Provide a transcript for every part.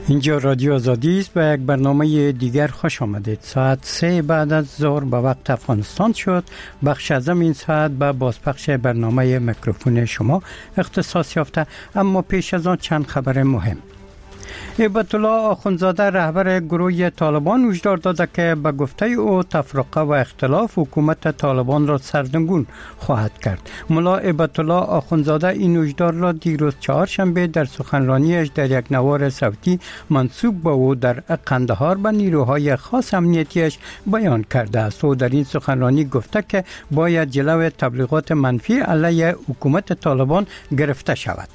اینجا رادیو آزادی است و یک برنامه دیگر خوش آمدید. ساعت 3 بعد از ظهر به وقت افغانستان شد. بخش از این ساعت به بازپخش برنامه میکروفون شما اختصاص یافته، اما پیش از آن چند خبر مهم. هیبت الله آخوندزاده رهبر گروه طالبان هشدار داده که به گفته او تفرقه و اختلاف حکومت طالبان را سردرگم خواهد کرد. ملا هیبت الله آخوندزاده این هشدار را دیروز چهارشنبه در سخنرانیش در یک نوار صوتی منسوب به او در قندهار به نیروهای خاص امنیتیش بیان کرده است. او در این سخنرانی گفته که باید جلوی تبلیغات منفی علیه حکومت طالبان گرفته شود.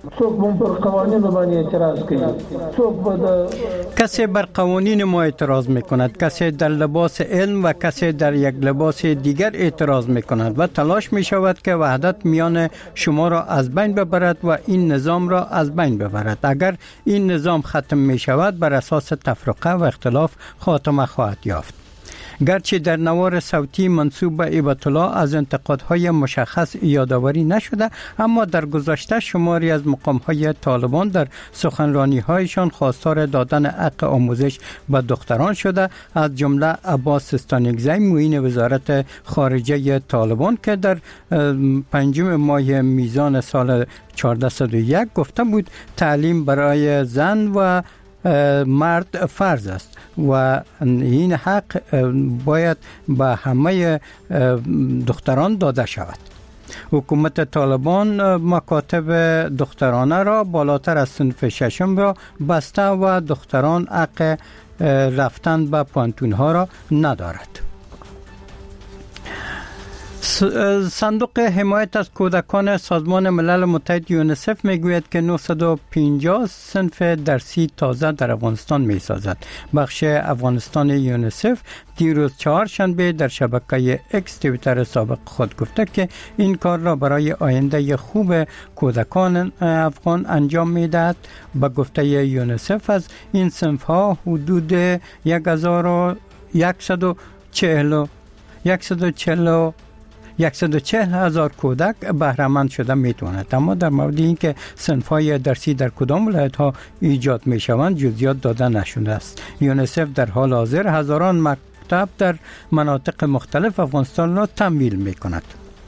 کسی بر قوانین ما اعتراض میکند، کسی در لباس علم و کسی در یک لباس دیگر اعتراض میکند و تلاش میشود که وحدت میان شما را از بین ببرد و این نظام را از بین ببرد. اگر این نظام ختم میشود بر اساس تفرقه و اختلاف خاتمه خواهد یافت. گرچه در نوار صوتی منسوب به هیبت الله از انتقادهای مشخص یادآوری نشده، اما در گذشته شماری از مقامهای طالبان در سخنرانی‌هایشان خواستار دادن حق آموزش به دختران شده، از جمله عباس سستانکزی معین وزارت خارجه طالبان که در 5 ماه میزان سال 1401 گفته بود تعلیم برای زن و مرد فرض است و این حق باید به همه دختران داده شود. حکومت طالبان مکاتب دخترانه را بالاتر از صنف ششم را بسته و دختران حق رفتن به پانتونها را ندارد. صندوق حمایت از کودکان سازمان ملل متحد یونیسف میگوید که 950 صنف درسی تازه در افغانستان میسازد. بخش افغانستان یونیسف دیروز چهارشنبه در شبکه اکس توییتر سابق خود گفته که این کار را برای آینده خوب کودکان افغان انجام میدهد. به گفته یونیسف از این صنف ها حدود 140,000 کودک بهره‌مند شده میتواند. اما در مورد اینکه صنف‌های درسی در کدام ولایت‌ها ایجاد میشوند جزئیات داده نشده است. یونیسف در حال حاضر هزاران مکتب در مناطق مختلف افغانستان را تمویل میکند.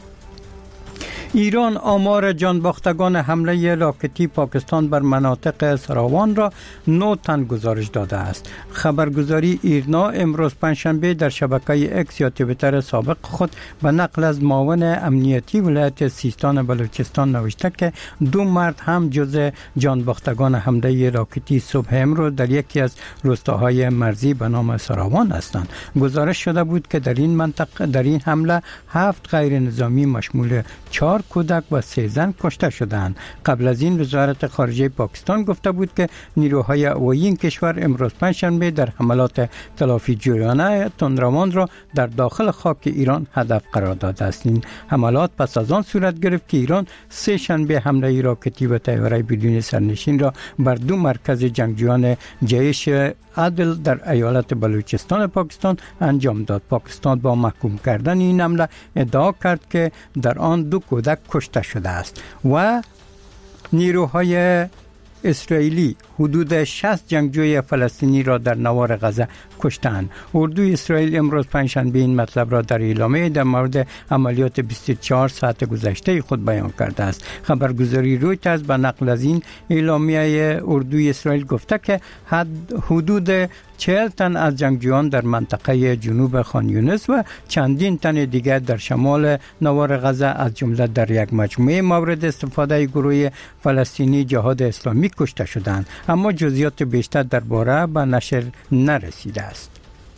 ایران آمار جانباختگان حمله راکتی پاکستان بر مناطق سراوان را 9 تن گزارش داده است. خبرگزاری ایرنا امروز پنجشنبه در شبکه اکس یا توییتر سابق خود به نقل از معاون امنیتی ولایت سیستان بلوچستان نوشته که 2 مرد هم جزء جانباختگان حمله راکتی صبح امروز در یکی از روستاهای مرزی به نام سراوان هستند. گزارش شده بود که در این منطقه در این حمله 7 غیر نظامی مشمول 4 کودک و 3 زن کشته شدند. قبل از این وزارت خارجه پاکستان گفته بود که نیروهای هوایی این کشور امروز پنجشنبه در حملات تلافی جویانه تندروان را در داخل خاک ایران هدف قرار داده است. این حملات پس از آن صورت گرفت که ایران 3 شنبه حمله راکتی و طیاره بدون سرنشین را بر 2 مرکز جنگجویان جیش عدل در ایالت بلوچستان پاکستان انجام داد. پاکستان با محکوم کردن این حمله ادعا کرد که در آن 2 کودک کشته شده است و نیروهای اسرائیلی حدود 60 جنگجوی فلسطینی را در نوار غزه کشتند. اردوی اسرائیل امروز پنجشنبه این مطلب را در اعلامیه در مورد عملیات 24 ساعت گذشته خود بیان کرده است. خبرگزاری رویترز به نقل از این اعلامیه اردوی اسرائیل گفته که حدود 40 تن از جنگجویان در منطقه جنوب خان یونس و چندین تن دیگر در شمال نوار غزه از جمله در یک مجموعه مورد استفاده گروه فلسطینی جهاد اسلامی کشته شدند، اما جزئیات بیشتر درباره به نشر نرسیده است.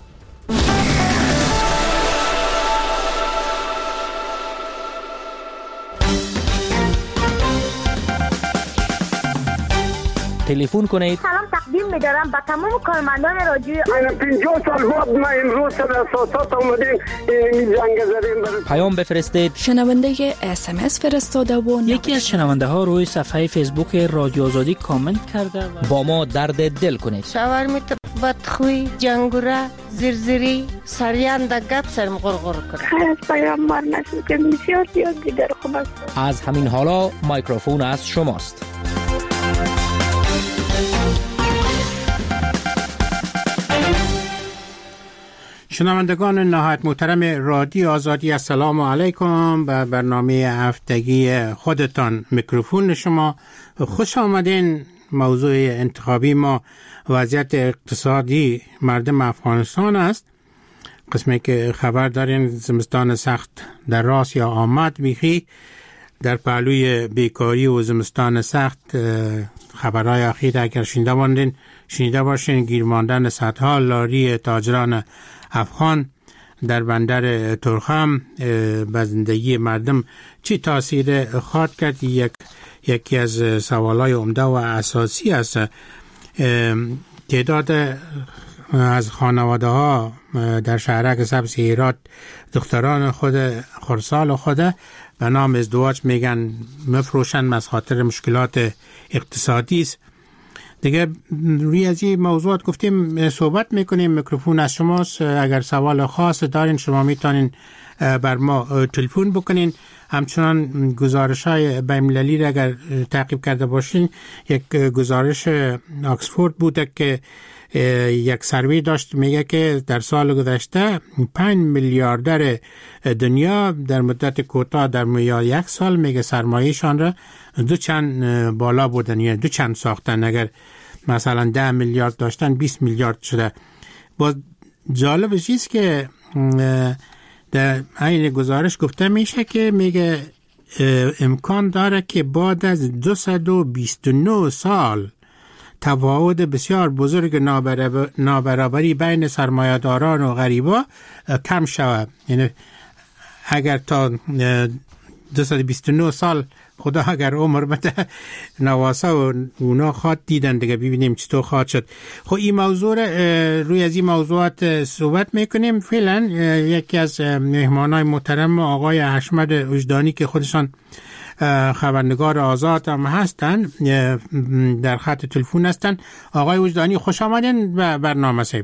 تلفن کنید. سلام تقدیم می‌دارم به تمام کارمندان رادیو. 50 سال بعد ما امروز در اساسات اومدیم این جنگ زدیم. پیام بفرستید. شنونده SMS فرستاده و یکی از شنونده ها روی صفحه فیسبوک رادیو آزادی کامنت کرده و با ما درد دل کنید. شاورمیت بدخوی جنگوره زرزری سریان در گپ سرم غرغر کرد. خیر پیامبر نشد که بسیار دیگر خوب است. از همین حالا مایکروفون از شماست. شنوندگان نهایت محترم رادیو آزادی، السلام علیکم. به برنامه هفتگی خودتان میکروفون شما خوش آمدین. موضوع انتخابی ما وضعیت اقتصادی مردم افغانستان است. قسمی که خبر دارین زمستان سخت در راست یا آمد میخی. در پهلوی بیکاری و زمستان سخت خبرهای اخیر اگر شنیده باشین گیر ماندن صدها لاری تاجران افغان در بندر تورخم به زندگی مردم چی تاثیر خواهد کرد؟ یکی از سوالای عمده و اساسی است. تعداد از خانواده ها در شهرک سبز هرات دختران خود خردسال خود به نام ازدواج میگن مفروشن از خاطر مشکلات اقتصادی است. دیگه روی از این موضوعات گفتیم صحبت میکنیم. میکروفون از شماست. اگر سوال خاص دارین شما میتونین بر ما تلفن بکنین. همچنان گزارش های بین‌المللی را اگر تعقیب کرده باشین، یک گزارش آکسفورد بوده که یک سروی داشت میگه که در سال گذشته 5 میلیاردر دنیا در مدت کوتاه در میان یک سال میگه سرمایه‌شان را دو چند بالا بودن، یعنی دو چند ساختن. اگر مثلا 10 میلیارد داشتن 20 میلیارد شده. باز جالب چیز که در این گزارش گفته میشه که میگه امکان داره که بعد از 229 سال تفاوت بسیار بزرگ نابرابری بین سرمایه‌داران و غریبا کم شود. یعنی اگر تا 229 سال خدا اگر عمر بده نواسا و اونا خواد دیدن دیگه، ببینیم چطور خواهد شد. خب این موضوع روی از این موضوعات صحبت میکنیم. فعلا یکی از مهمانای محترم آقای حشمت وجدانی که خودشان خبرنگار آزاد هم هستن در خط تلفن هستن. آقای وجدانی خوش آمدین به برنامه صاحب.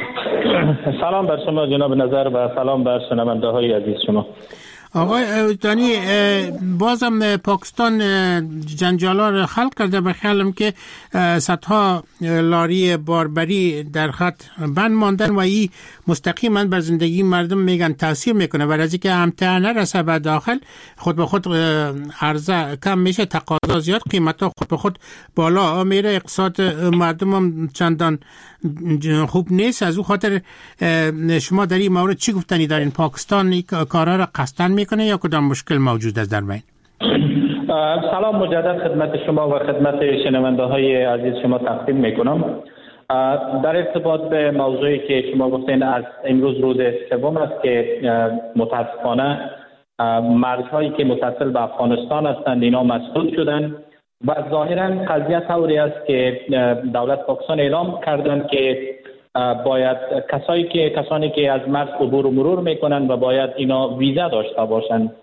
سلام بر شما جناب نظر و سلام بر شنونده های عزیز شما. آقای وجدانی، بازم پاکستان جنجالا را خلق کرده. به خیالم که صدها لاری باربری در خط بند ماندن و این مستقیما بر زندگی مردم میگن تاثیر میکنه. برای از اینکه امتحان نرسه به داخل خود به خود عرضه کم میشه، تقاضا زیاد، قیمتا خود به خود بالا میره، اقتصاد مردم هم چندان خوب نیست. از او خاطر شما در این مورد چی گفتنی دارین؟ پاکستان کارا را قصدن میکنه یا کدام مشکل موجود است در بین؟ سلام مجدد خدمت شما و خدمت شنونده های عزیز شما تقدیم میکنم. در ارتباط به موضوعی که شما گفتین، از امروز روز سوم است که متاسفانه مرزهایی که متصل به افغانستان هستند اینا مسدود شدند و ظاهرا قضیه طوری است که دولت پاکستان اعلام کردند که باید کسانی که از مرز عبور و مرور میکنند و باید اینا ویزا داشته باشند.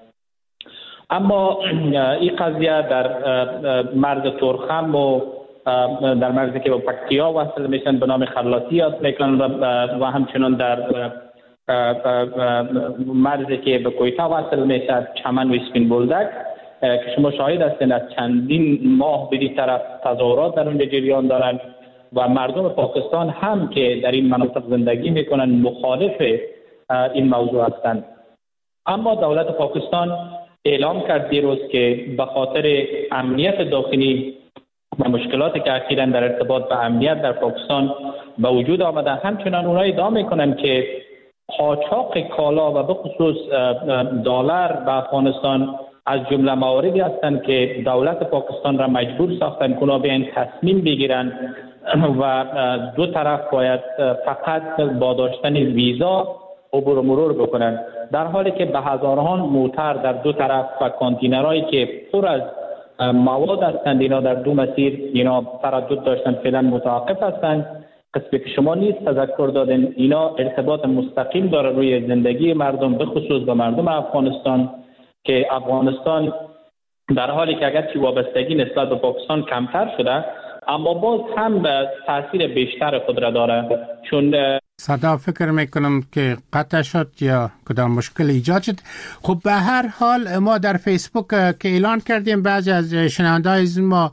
اما این قضیه در مرز تورخم و در مرزی که با پکتیا وصل میشن به نام خلاصی یاد میکنن و همچنان در مرزی که به کویتا وصل میشه چمن و اسپین بولدک که شما شاهد هستین از چندین ماه به این طرف تظاهرات در اونجا جریان دارن و مردم پاکستان هم که در این مناطق زندگی میکنن مخالف این موضوع هستند. اما دولت پاکستان اعلام کرد دیروز که به خاطر امنیت داخلی و مشکلاتی که اخیراً در ارتباط به امنیت در پاکستان به وجود آمده، همچنان اونها ادعا میکنن که قاچاق کالا و به خصوص دلار به افغانستان از جمله مواردی هستند که دولت پاکستان را مجبور ساختن که اونا بیان تصمیم بگیرن و دو طرف باید فقط با داشتن ویزا عبور و مرور بکنن، در حالی که به هزاران موتر در دو طرف و کانتینرهایی که پر از مواد هستند اینا در دو مسیر اینا تردد داشتن فعلا متوقف هستند. قسمی که شما نیست تذکر دادن اینا ارتباط مستقیم داره روی زندگی مردم، به خصوص به مردم افغانستان، که افغانستان در حالی که اگرچه وابستگی نسبت به پاکستان کمتر شده اما باز هم تاثیر بیشتر خود را داره، چون صدا فکر میکنم که قطع شد یا کدام مشکل ایجاد شد. خب به هر حال ما در فیسبوک که اعلان کردیم بعضی از شنونده‌های ما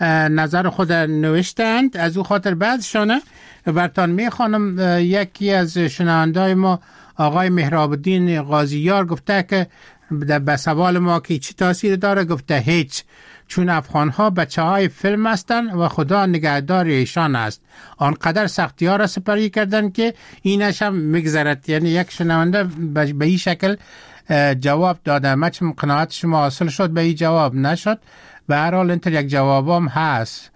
نظر خود نوشتند، از او خاطر بعضشانه برتان میخوانم. یکی از شنونده‌های ما آقای مهراب الدین قاضیار گفته که به سوال ما که چی تاثیر داره، گفته هیچ، چون افغان‌ها بچه‌های فیلم هستند و خدا نگهدار ایشان است. آنقدر سختی‌ها را سپری کردند که اینش هم میگذرد. یعنی یک شنونده به این شکل جواب داده. من چون قناعت شما حاصل شد به این جواب نشد، به هر حال اینطور یک جوابم هست.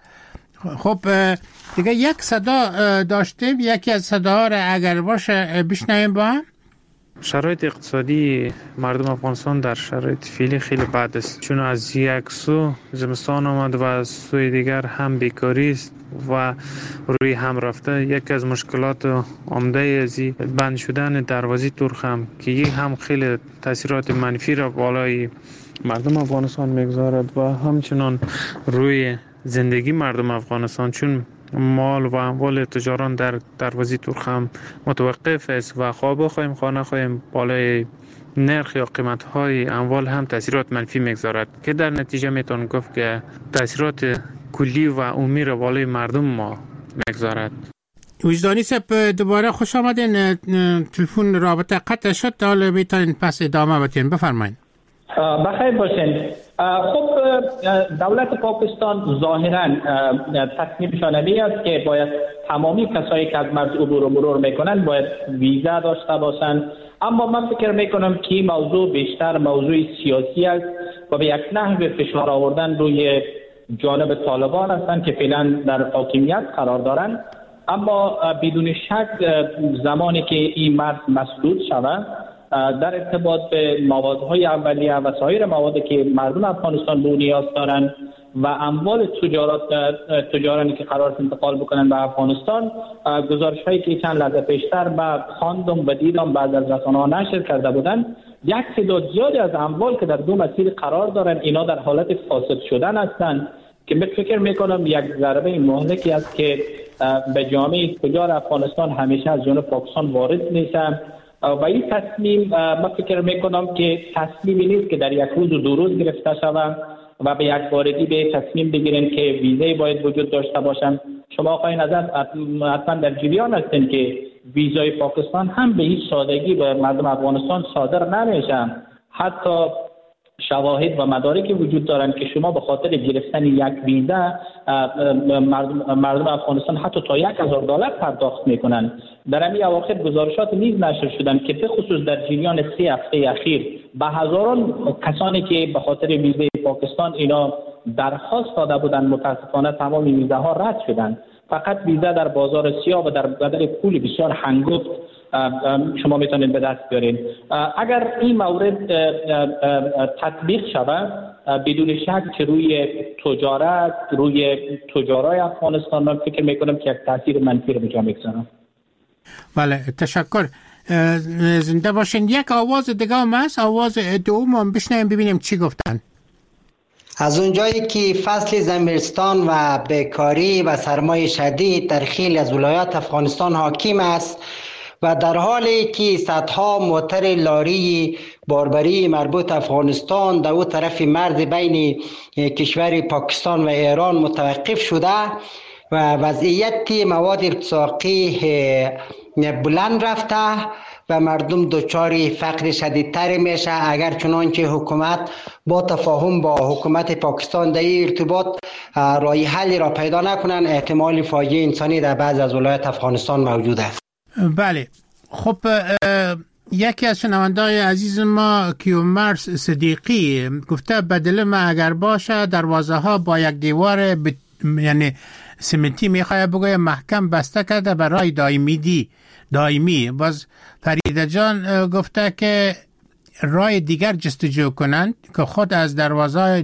خب دیگه یک صدا داشتیم، یکی از صداها را اگر باشه بشنویم با هم. شرایط اقتصادی مردم افغانستان در شرایط فعلی خیلی بد است، چون از یک سو زمستان آمد و از سوی دیگر هم بیکاری است و روی هم رفته. یک از مشکلات عمده از بند شدن دروازه ترخم که یک هم خیلی تاثیرات منفی را بالای مردم افغانستان میگذارد و همچنان روی زندگی مردم افغانستان، چون مال و اموال تجاران در دروازه ترخم متوقف است و خواه بخواهیم خواه نخواهیم بالای نرخ یا قیمت های اموال هم تاثیرات منفی میگذارد که در نتیجه میتون گفت که تاثیرات کلی و عمومی را بالای مردم ما میگذارد. وجدانی صاحب دوباره خوش آمدین. تلفن رابطه قطع شد، حالا میتونین پس ادامه بدین، بفرمایید. بخیر باشین. خب دولت پاکستان ظاهراً تصمیمشان است که باید تمامی کسایی که از مرز عبور و مرور میکنن باید ویزا داشته باشند، اما من فکر میکنم که این موضوع بیشتر موضوع سیاسی است و به یک نحو فشار آوردن روی جانب طالبان هستند که فعلا در حاکمیت قرار دارند. اما بدون شک زمانی که این مرز مسدود شود در ارتباط به موادهای اولیه و سایر موادی که مردم افغانستان به نیاز دارند و اموال تجارانی که قرار است انتقال بکنن به افغانستان، گزارش‌هایی که چند لحظه پیشتر با خواندم و دیدم بعض از رسانه‌ها نشر کرده بودند، یک تعداد زیادی از اموال که در دو مسیر قرار دارند اینا در حالت فاسد شدن هستند که من فکر میکنم یک ضربه مهلکی است که به جامعه تجار افغانستان همیشه از جانب پاکستان وارد میشه و این تصمیم من فکر میکنم که تصمیمی نیست که در یک روز و دو روز گرفته شود و به یک بارگی به تصمیم بگیرن که ویزای باید وجود داشته باشن. شما آقای نظر حتما در جریان هستین که ویزای پاکستان هم به هیچ سادگی به مردم افغانستان صادر نمیشه. حتی شواهد و مدارکی وجود دارند که شما به خاطر گرفتن یک ویزا مردم افغانستان حتی تا $1,000 پرداخت میکنن. در همین اواخر گزارشات نیز نشر شدن که به خصوص در جریان 3 هفته اخیر به هزاران کسانی که به خاطر ویزای پاکستان اینا درخواست داده بودند متاسفانه تمام ویزاها رد شدند. فقط ویزا در بازار سیاه و در بدل پول بسیار هنگفت شما میتونید به دست بیارین. اگر این مورد تطبیق شود بدون شک که روی تجارت، روی تجارای افغانستان من فکر میکنم که یک تاثیر منفی رو به جا میگذارم. بله تشکر. زنده باشین. یک آواز دیگه هم هست، آواز دوم هم بشنویم ببینیم چی گفتن. از اونجایی که فصل زمستان و بیکاری و سرمای شدید در خیلی از ولایات افغانستان حاکم است و در حالی که صدها موتر لاری باربری مربوط افغانستان در اون طرف مرز بین کشور پاکستان و ایران متوقف شده و وضعیت مواد ارتزاقی بلند رفته و مردم دچار فقر شدیدتر میشه اگر چنانچه حکومت با تفاهم با حکومت پاکستان در این ارتباط راه حلی را پیدا نکنن، احتمال فاجعه انسانی در بعض از ولایات افغانستان موجود است. بله. خب یکی از شنونده‌های عزیز ما کیومرث صدیقی گفته بدل ما اگر باشه دروازه ها با یک دیوار یعنی سمنتی میخواه بگوی محکم بسته کرده برای دائمی. باز فریده جان گفته که راه دیگر جستجو کنند که خود از دروازه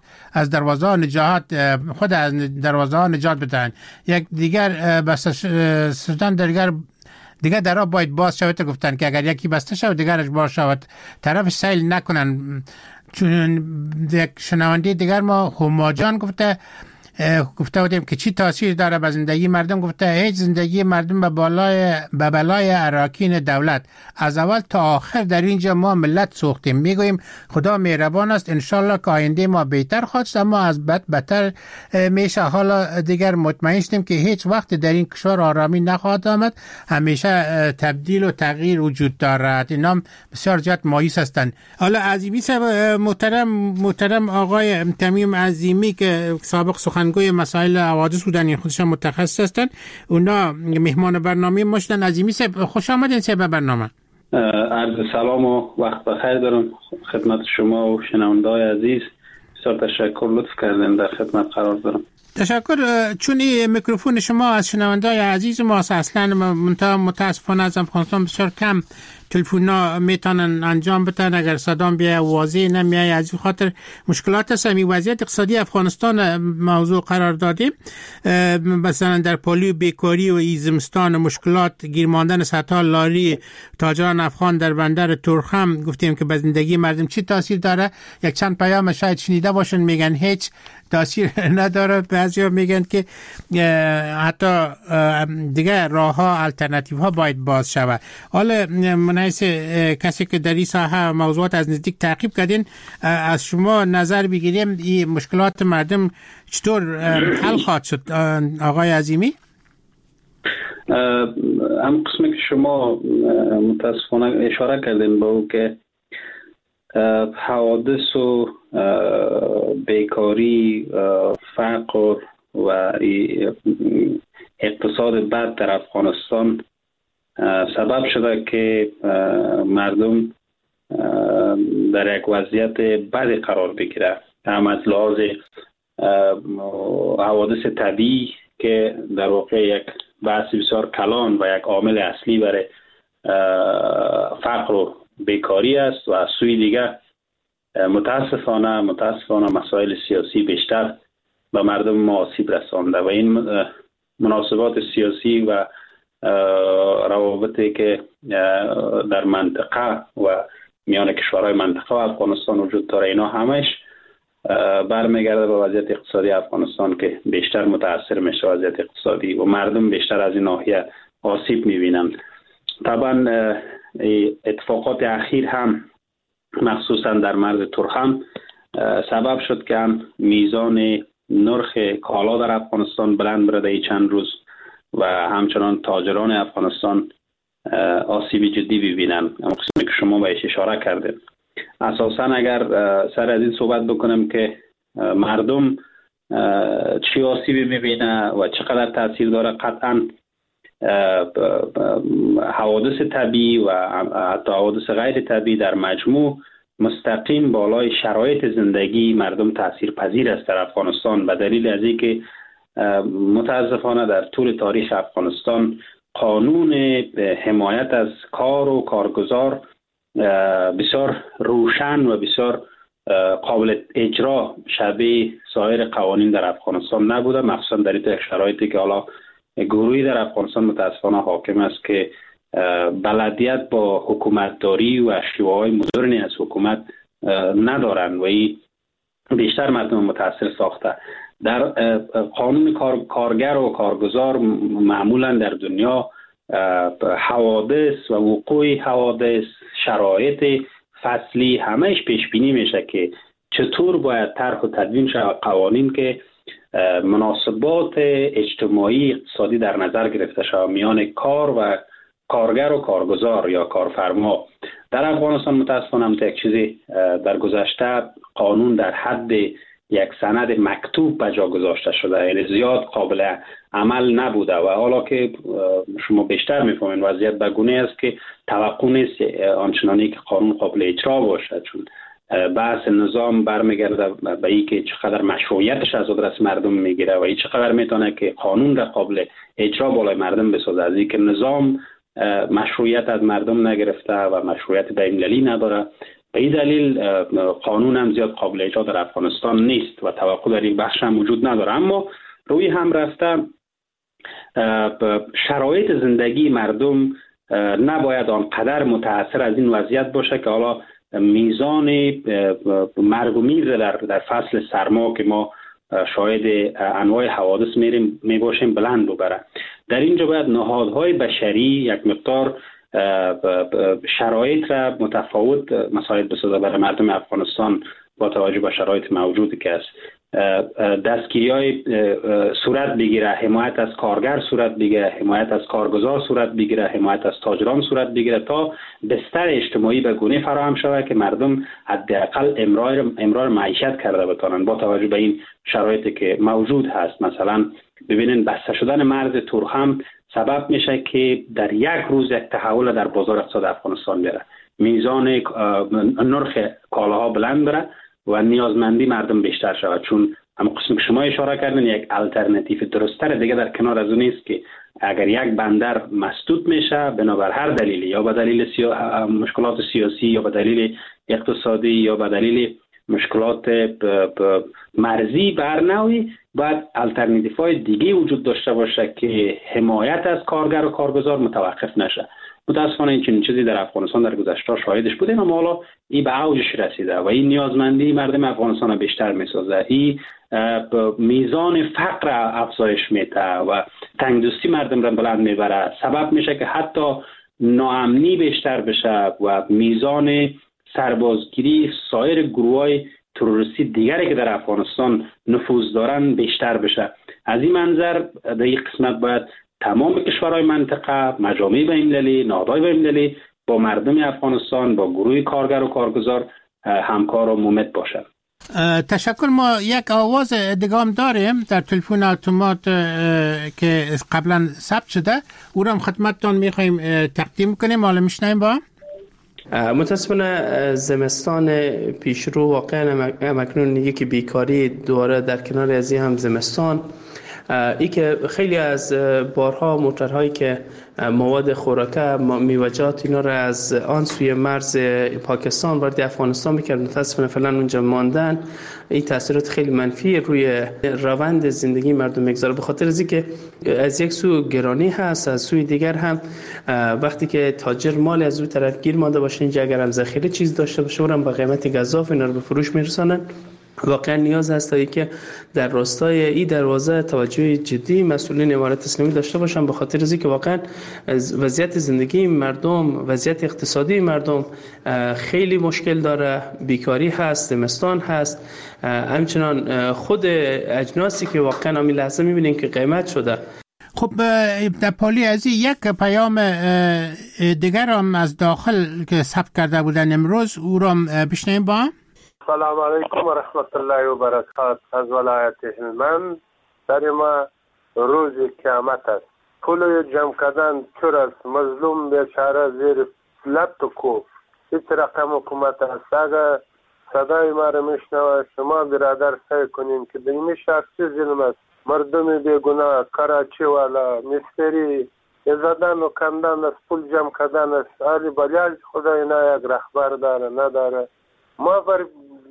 نجات بدهند. یک دیگر بسته شدن دیگر درها باید باز شود. گفتن که اگر یکی بسته شود دیگرش باز شود، طرفش سیل نکنن. چون یک شنونده دیگر ما هما جان گفته گفته بودیم که چی تاثیر داره به زندگی مردم. گفته هیچ زندگی مردم به بلای اراکین دولت. از اول تا آخر در اینجا ما ملت سوختیم. میگوییم خدا مهربان است، انشالله که آینده ما بهتر خواست، اما از بد بدتر میشه. حالا دیگر مطمئن شدیم که هیچ وقت در این کشور آرامی نخواهد آمد، همیشه تبدیل و تغییر وجود دارد. اینا بسیار زیاد مایوس هستند. حالا عظیمی محترم آقای تمیم عظیمی که سابق سخنگوی مسائل حوادث بودن، این خودشان متخصص هستن، اونا مهمان برنامه ما شدن. عظیمی صاحب خوش آمدین به برنامه. عرض سلام و وقت بخیر دارم خدمت شما و شنونده‌های عزیز. بسیار تشکر، لطف کردین، در خدمت قرار دارم. تشکر. چون این میکروفون شما از شنونده‌های عزیز ما اصلا متاسفانه از افغانستان بسیار کم تلفن‌ها میتونن انجام بدن، اگر صدام بیا واضح نمیای، از این خاطر مشکلات است. وضعیت اقتصادی افغانستان موضوع قرار دادیم، مثلا در پالی بیکاری و ایزمستان، مشکلات گیر ماندن صدها لاری تاجران افغان در بندر تورخم، گفتیم که به زندگی مردم چی تاثیر داره. یک چند پیام شاید شنیده باشن، میگن هیچ تاثیر نداره، بعضیا میگن که حتی دیگه راه‌ها الटरनेटिव باید باز شود. حالا منحیث کسی که در این ساحه موضوعات از نزدیک تعقیب کردین، از شما نظر بگیریم این مشکلات مردم چطور حل خواهد شد آقای عظیمی؟ هم قسمی که شما متاسفانه اشاره کردین به او که حوادث و بیکاری، فقر و اقتصاد بد در افغانستان سبب شده که مردم در یک وضعیت بدی قرار بگیره، هم از لحاظ حوادث طبیعی که در واقع یک بحث بسیار کلان و یک عامل اصلی برای فقر و بیکاری است، و از سوی دیگر متاسفانه مسائل سیاسی بیشتر به مردم ما آسیب رسانده، و این مناسبات سیاسی و روابطی که در منطقه و میان کشورهای منطقه و افغانستان وجود داره، اینا همش برمیگرده به وضعیت اقتصادی افغانستان که بیشتر متاثر میشه وضعیت اقتصادی، و مردم بیشتر از این ناحیه آسیب میبینند. طبعا اتفاقات اخیر هم مخصوصا در مرز تورخم سبب شد که هم میزان نرخ کالا در افغانستان بلند برده چند روز، و همچنان تاجران افغانستان آسیب جدی ببینن. قسمی که شما بهش اشاره کردید. اساسا اگر سر از این صحبت بکنم که مردم چی آسیبی میبینه و چقدر تاثیر داره، قطعا حوادث طبیعی و حتی حوادث غیر طبیعی در مجموع مستقیم بالای شرایط زندگی مردم تأثیر پذیر است در افغانستان، به دلیل از اینکه متاسفانه در طول تاریخ افغانستان قانون حمایت از کار و کارگزار بسیار روشن و بسیار قابل اجرا شبیه سایر قوانین در افغانستان نبوده، مخصوصا در این شرایطی که حالا گروهی در افغانستان متاسفانه حاکم است که بلدیت با حکومتداری و شیوه‌های مدرنی از حکومت ندارند و این بیشتر مردم متاثر ساخته. در قانون کارگر و کارگزار معمولا در دنیا حوادث و وقوع حوادث، شرایط فصلی همهش پیش بینی میشه که چطور باید طرح و تدوین شود قوانین که مناسبات اجتماعی اقتصادی در نظر گرفته شود میان کار و کارگر و کارگزار یا کارفرما. در افغانستان متاسفانه هم یک چیزی در گذشته قانون در حد یک سند مکتوب به جا گذاشته شده، یعنی زیاد قابل عمل نبوده، و حالا که شما بیشتر میفهمین وضعیت به گونه است که توقع نیست آنچنانی که قانون قابل اجرا باشد، چون بحث نظام برمیگرده به این که چقدر مشروعیتش از دست مردم میگیره و این چقدر میتونه که قانون را قابل اجرا بالای مردم بسازه. از این که نظام مشروعیت از مردم نگرفته و مشروعیت بین‌المللی نداره، به این دلیل قانون هم زیاد قابل اجرا در افغانستان نیست و توقع در این بخش هم وجود نداره. اما روی هم رفته شرایط زندگی مردم نباید آنقدر متاثر از این وضعیت باشه که حالا میزان مرگ و میر در فصل سرما که ما شاهد انواع حوادث می باشیم بلند ببره. در اینجا باید نهادهای بشری یک مقدار شرایط را متفاوت مساعد بسازه برای مردم افغانستان با توجه به شرایط موجودی که است. دستگیری‌های صورت بگیره، حمایت از کارگر صورت بگیره، حمایت از کارگزار صورت بگیره، حمایت از تاجران صورت بگیره تا بستر اجتماعی به گونه فراهم شود که مردم حداقل امرار معیشت کرده بتانند با توجه به این شرایطی که موجود هست. مثلا ببینین بسته شدن مرز تورخم سبب میشه که در یک روز یک تحول در بازار اقتصاد افغانستان بیاره، میزان نرخ کالاها بلند بره و نیازمندی مردم بیشتر شود، چون اما قسم که شما اشاره کردن یک الटरनेटिव درست‌تر دیگه در کنار از اون است که اگر یک بندر مسدود میشه بنابر هر دلیلی، یا به دلیل مشکلات سیاسی یا به دلیل اقتصادی یا به دلیل مشکلات مرزی برنوی، باید الटरनेटिव‌های دیگه وجود داشته باشه که حمایت از کارگر و کارگزار متوقف نشه. متاسفانه این چنین چیزی در افغانستان در گذشته شاهدش بودیم، اما حالا این به اوجش رسیده و این نیازمندی مردم افغانستان بیشتر میسازه. این میزان فقر افزایش میده و تنگدستی مردم را بلند میبره، سبب میشه که حتی ناامنی بیشتر بشه و میزان سربازگیری سایر گروه‌های تروریستی دیگری که در افغانستان نفوذ دارن بیشتر بشه. از این منظر در این قسمت باید تمام کشورهای منطقه، مجامع بین‌المللی، نهادهای بین‌المللی با مردم افغانستان، با گروه کارگر و کارگزار همکار و ممد باشند. تشکر. ما یک آواز دیگه هم داریم در تلفن اتومات که قبلا ثبت شده، او را هم خدمتتان میخوایم تقدیم کنیم. حالا میشنیم با متاسفانه زمستان پیشرو واقعا اکنون یکی بیکاری دوباره در کنار از هم زمستان، ای که خیلی از بارها موتورهایی که مواد خوراکه میوه‌جات اینا را از آن سوی مرز پاکستان وارد افغانستان میکرد، متاسفانه فعلا اونجا ماندن. این تاثیرات خیلی منفی روی روند زندگی مردم میگذاره، به خاطر از اینکه از یک سو گرانی هست، از سوی دیگر هم وقتی که تاجر مال از اون طرف گیر مانده باشه، اینجا اگر هم ذخیره چیز داشته باشه اونم با قیمت گزاف اینا رو به فروش میرسونن. واقعا نیاز هست تا که در راستای این دروازه توجه جدی مسئولین امارت اسلامی داشته باشن، به خاطر از اینکه واقعا وضعیت زندگی مردم، وضعیت اقتصادی مردم خیلی مشکل داره، بیکاری هست، زمستان هست، همچنان خود اجناسی که واقعا همین لحظه میبینین که قیمت شده. خب در پالی از یک پیام دیگر هم از داخل که ثبت کرده بودن امروز، او را بشنویم با سلام علیکم و رحمت الله و برکاته. از ولایت هلمند در ما روز قیامت است. پول جمع کردن چور است، مظلوم بیچاره زیر لط و کوف. هیچ رقم حکومت است. اگر صدای ما را میشنوه شما برادر سعی کنین که به این شخص چه ظلم است. مردم بیگناه، کراچی والا، مستری زدن و کندن است، پول جمع کردن است. علی بلیاج خدا اینا یک رهبر داره نداره. ما بر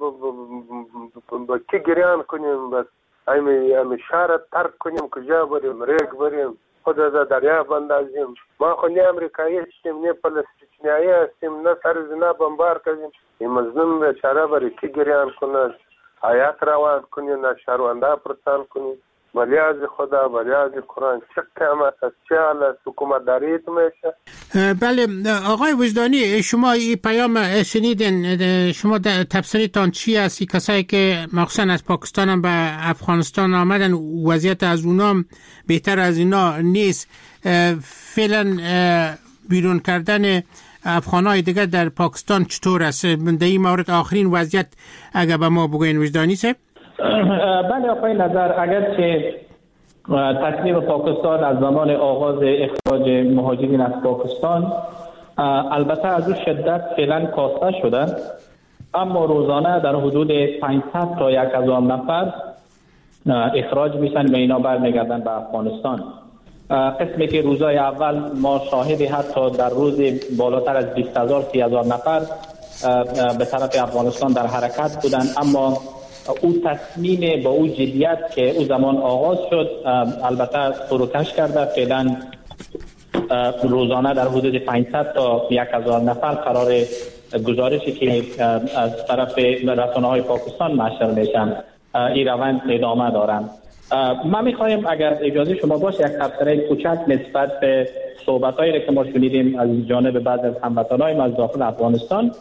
با کی گریان کنیم، بس امی شهر ترک کنیم، کجا بریم، ریگ بریم، خود از دریا بندازیم. ما خو نه امریکایی هستیم نه فلسطینیایی هستیم نه سر زنا بمبار کنیم. این مظلوم بیچاره برای کی گریان کنه، آیات روان کنیم، شهرونده پرسان کنیم. بلیاز خدا، بلیاز قرآن، چه قیامت است، چه حال است، حکومت داریت میشه. بله آقای وجدانی، شما این پیام شنیدین، شما تفسیرتان چی است؟ کسایی که مخصوصا از پاکستان هم به افغانستان آمدن وضعیت از اونا بهتر از اینا نیست، فعلا بیرون کردن افغانای دیگه در پاکستان چطور است؟ در این مورد آخرین وضعیت اگر به ما بگوین وجدانی سه؟ بله آقای نظر، اگرچه تصمیم پاکستان از زمان آغاز اخراج مهاجرین از پاکستان البته از او شدت فعلا کاسته شده، اما روزانه در حدود 500 تا 1000 نفر اخراج میشن و اینا برمیگردن به افغانستان. قسمی که روزهای اول ما شاهدی حتی در روز بالاتر از 20000 30,000 نفر به طرف افغانستان در حرکت بودن، اما او تصمیم با او جدیت که او زمان آغاز شد البته فروکش کرده. فعلا روزانه در حدود 500 تا 1000 نفر قرار گزارشی که از طرف رسانه‌های پاکستان نشر میشن این روند ادامه دارم. ما میخوایم اگر اجازه شما باشه یک تبصره کوچک نسبت به صحبت‌هایی که ما شنیدیم از جانب بعضی از هموطنان از داخل افغانستان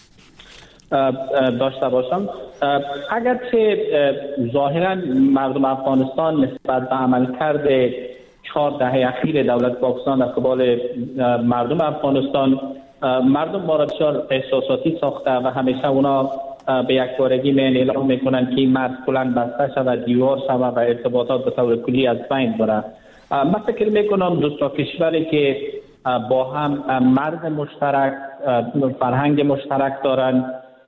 داشته باشم. اگرچه ظاهرا مردم افغانستان نسبت به عملکرد 4 دهه اخیر دولت پاکستان در قبال مردم افغانستان، مردم ما را بسیار احساساتی ساخته و همیشه اونا به یک بارگی اعلام میکنن که مرد کلان بسته شود، دیوار شود و ارتباطات به طور کلی از بین بره. من فکر میکنم دو تا کشوری که با هم مرز مشترک، فرهنگ مشترک دارن،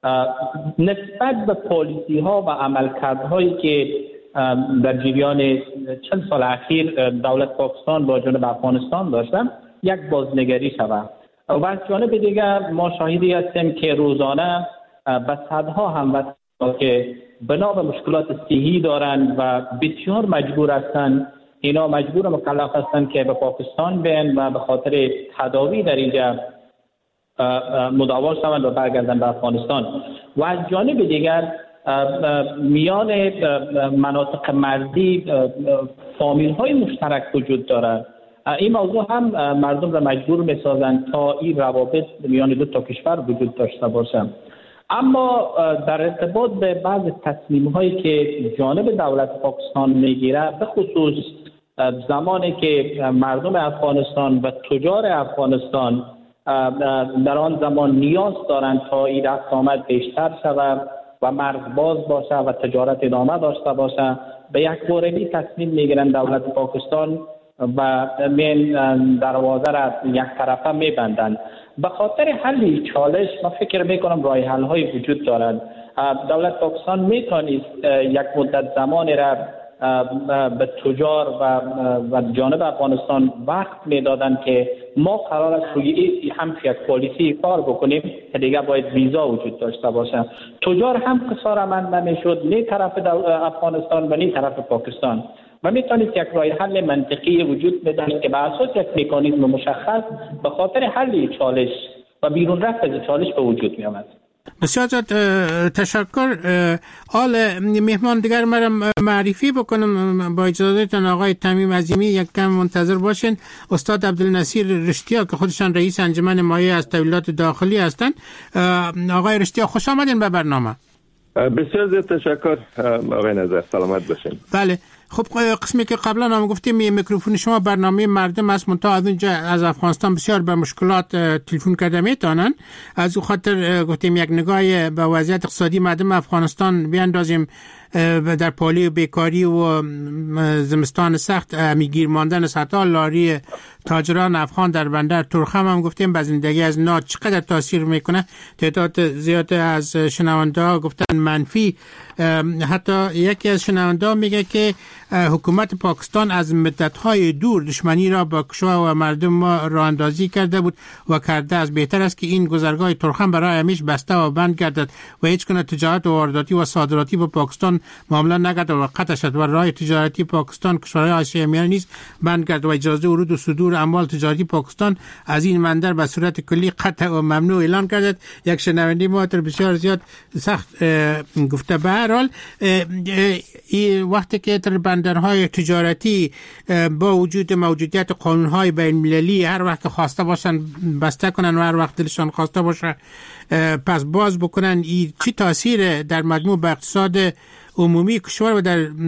نسبت به پالیسی ها و عملکردهایی که در جریان چند سال اخیر دولت پاکستان با جانب افغانستان داشتن یک بازنگری شود. و از جانب دیگر ما شاهدی هستیم که روزانه به صدها هموطن که بنا به مشکلات صحی دارند و بسیار مجبور هستند، اینا مجبور مکلف هستند که به پاکستان بیان و به خاطر تداوی در اینجا مداوا شوند و برگردند به افغانستان. و از جانب دیگر میان مناطق مرزی فامیل های مشترک وجود دارد. این موضوع هم مردم را مجبور می‌سازند تا این روابط میان دو تا کشور وجود داشته باشند. اما در ارتباط به بعض تصمیم‌هایی که جانب دولت پاکستان میگیره، به خصوص زمانی که مردم افغانستان و تجار افغانستان در آن زمان نیاز دارند تا این رفت آمد بیشتر شود و مرز باز باشه و تجارت ادامه داشته باشه، به یک بارگی تصمیم میگیرند دولت پاکستان و من دروازه را یک طرفه میبندند. به خاطر حل چالش ما فکر میکنم راه حل های وجود دارند. دولت پاکستان میتونست یک مدت زمانی را به تجار و جانب افغانستان وقت میدادند که ما قرار است روی هم یک پالیسی کار بکنیم که دیگه باید ویزا وجود داشته باشه. تجار هم قصارمند نمیشد نه طرف افغانستان و نه طرف پاکستان و میتونید یک راه حل منطقی وجود بدهید که بر اساس یک مکانیزم مشخص به خاطر حل چالش و بیرون رفت از چالش به وجود می آمد. بسیار زیاد تشکر. حال مهمان دیگر مرا معرفی بکنم با اجازهتون. آقای تمیم عظیمی یک کم منتظر باشین. استاد عبدالنصیر رشتیا که خودشان رئیس انجمن مایع از تحویلات داخلی هستند. آقای رشتیا خوش آمدین به برنامه. بسیار زیاد تشکر آقای نظر، سلامت باشین. بله خب قسمی که قبلا هم گفتیم میکروفون شما برنامه مردم است، منتها از اونجا از افغانستان بسیار به مشکلات تلفن کرده میتونن. از او خاطر گفتیم یک نگاه به وضعیت اقتصادی مردم افغانستان بیاندازیم در پالی و بیکاری و زمستان سخت میگیر ماندن صدها لاری تاجران افغان در بندر تورخم هم گفتیم به زندگی از نا چقدر تاثیر میکنه. تعداد زیاد از شنونده ها گفتن منفی. حتی یکی از شنونده ها میگه که حکومت پاکستان از مدت‌های دور دشمنی را با کشور و مردم ما راه اندازی کرده بود و کرده است. بهتر است که این گذرگاه تورخم برای همیشه بسته و بند گردد و هیچ گونه تجارت وارداتی و صادراتی با پاکستان معامله نگردد و قطع شد و راه تجارتی پاکستان کشورهای آسیای میانه نیز بند گردد و اجازه ورود و صدور اموال تجاری پاکستان از این بندر به صورت کلی قطع و ممنوع اعلان کرد. یک شنونده ما بسیار زیاد سخت گفته. به هر حال وقتی که بندرهای تجارتی با وجود موجودیت قانونهای بین المللی هر وقت خواسته باشن بسته کنن و هر وقت دلشان خواسته باشه پس باز بکنن، چی تاثیر در مجموع به اقتصاد عمومی کشور و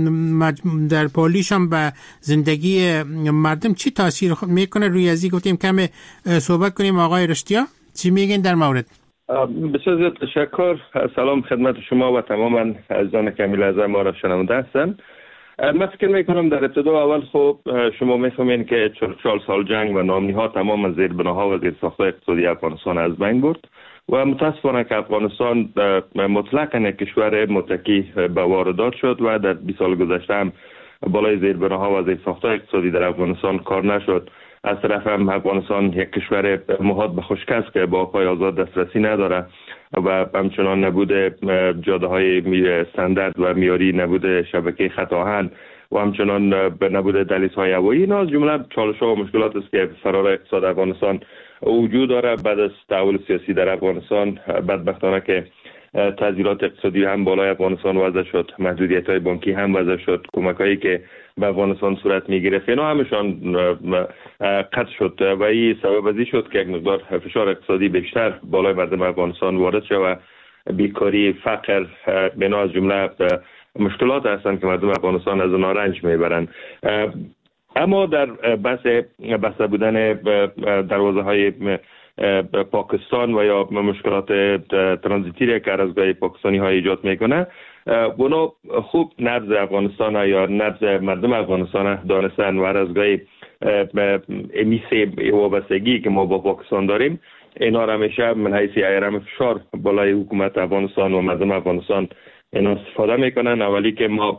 در پالیش هم به زندگی مردم چی تاثیر میکنه روی ازی گفتیم کم صحبت کنیم. آقای رشتیا چی میگین در مورد؟ بسیار زیاد تشکر. سلام خدمت شما و تماما عزیزان کمیل اعضای ما را شنونده هستن. من فکر میکنم در ابتدا اول خب شما میفهمین که 44 سال جنگ و ناامنی‌ها تمام زیربناها و زیرساخت‌های اقتصادی افغانستان از بین برد و متاسفانه که افغانستان مطلقاً یک کشور متکی به واردات شد و در 20 سال گذشته هم بالای زیربناها و زیرساخت‌های اقتصادی در افغانستان کار نشد. از طرف هم افغانستان یک کشور محاط به خشکی است که با آب‌های آزاد دسترسی نداره و همچنان نبود جاده‌های استاندارد و معیاری، نبود شبکه خط آهن و همچنان نبود دهلیزهای هوایی. اینا از جمله چالش‌ها و مشکلات است که فرار اقتصاد افغانستان وجود داره. بعد از تحول سیاسی در افغانستان بدبختانه که تعذیرات اقتصادی هم بالای افغانستان وضع شد، محدودیت‌های بانکی هم وضع شد، کمک‌هایی که به افغانستان صورت می‌گرفت اینا همشان قطع شد و این سبب ازی شد که یک مقدار فشار اقتصادی بیشتر بالای مردم افغانستان وارد شد و بیکاری، فقر، بنا از جمله مشکلات هستند که مردم افغانستان از اونها رنج میبرند. اما در بسته بودن دروازه‌های پاکستان و یا مشکلات ترانزیتی که ارزگاه پاکستانی ها ایجاد میکنه، اونا خوب نبض افغانستان یا نبض مردم افغانستان دانستن و ارزگاه امیسه وابستگی که ما با پاکستان داریم اینا را همیشه من حیث ایرم فشار بالای حکومت افغانستان و مردم افغانستان اینا استفاده میکنن. اولی که ما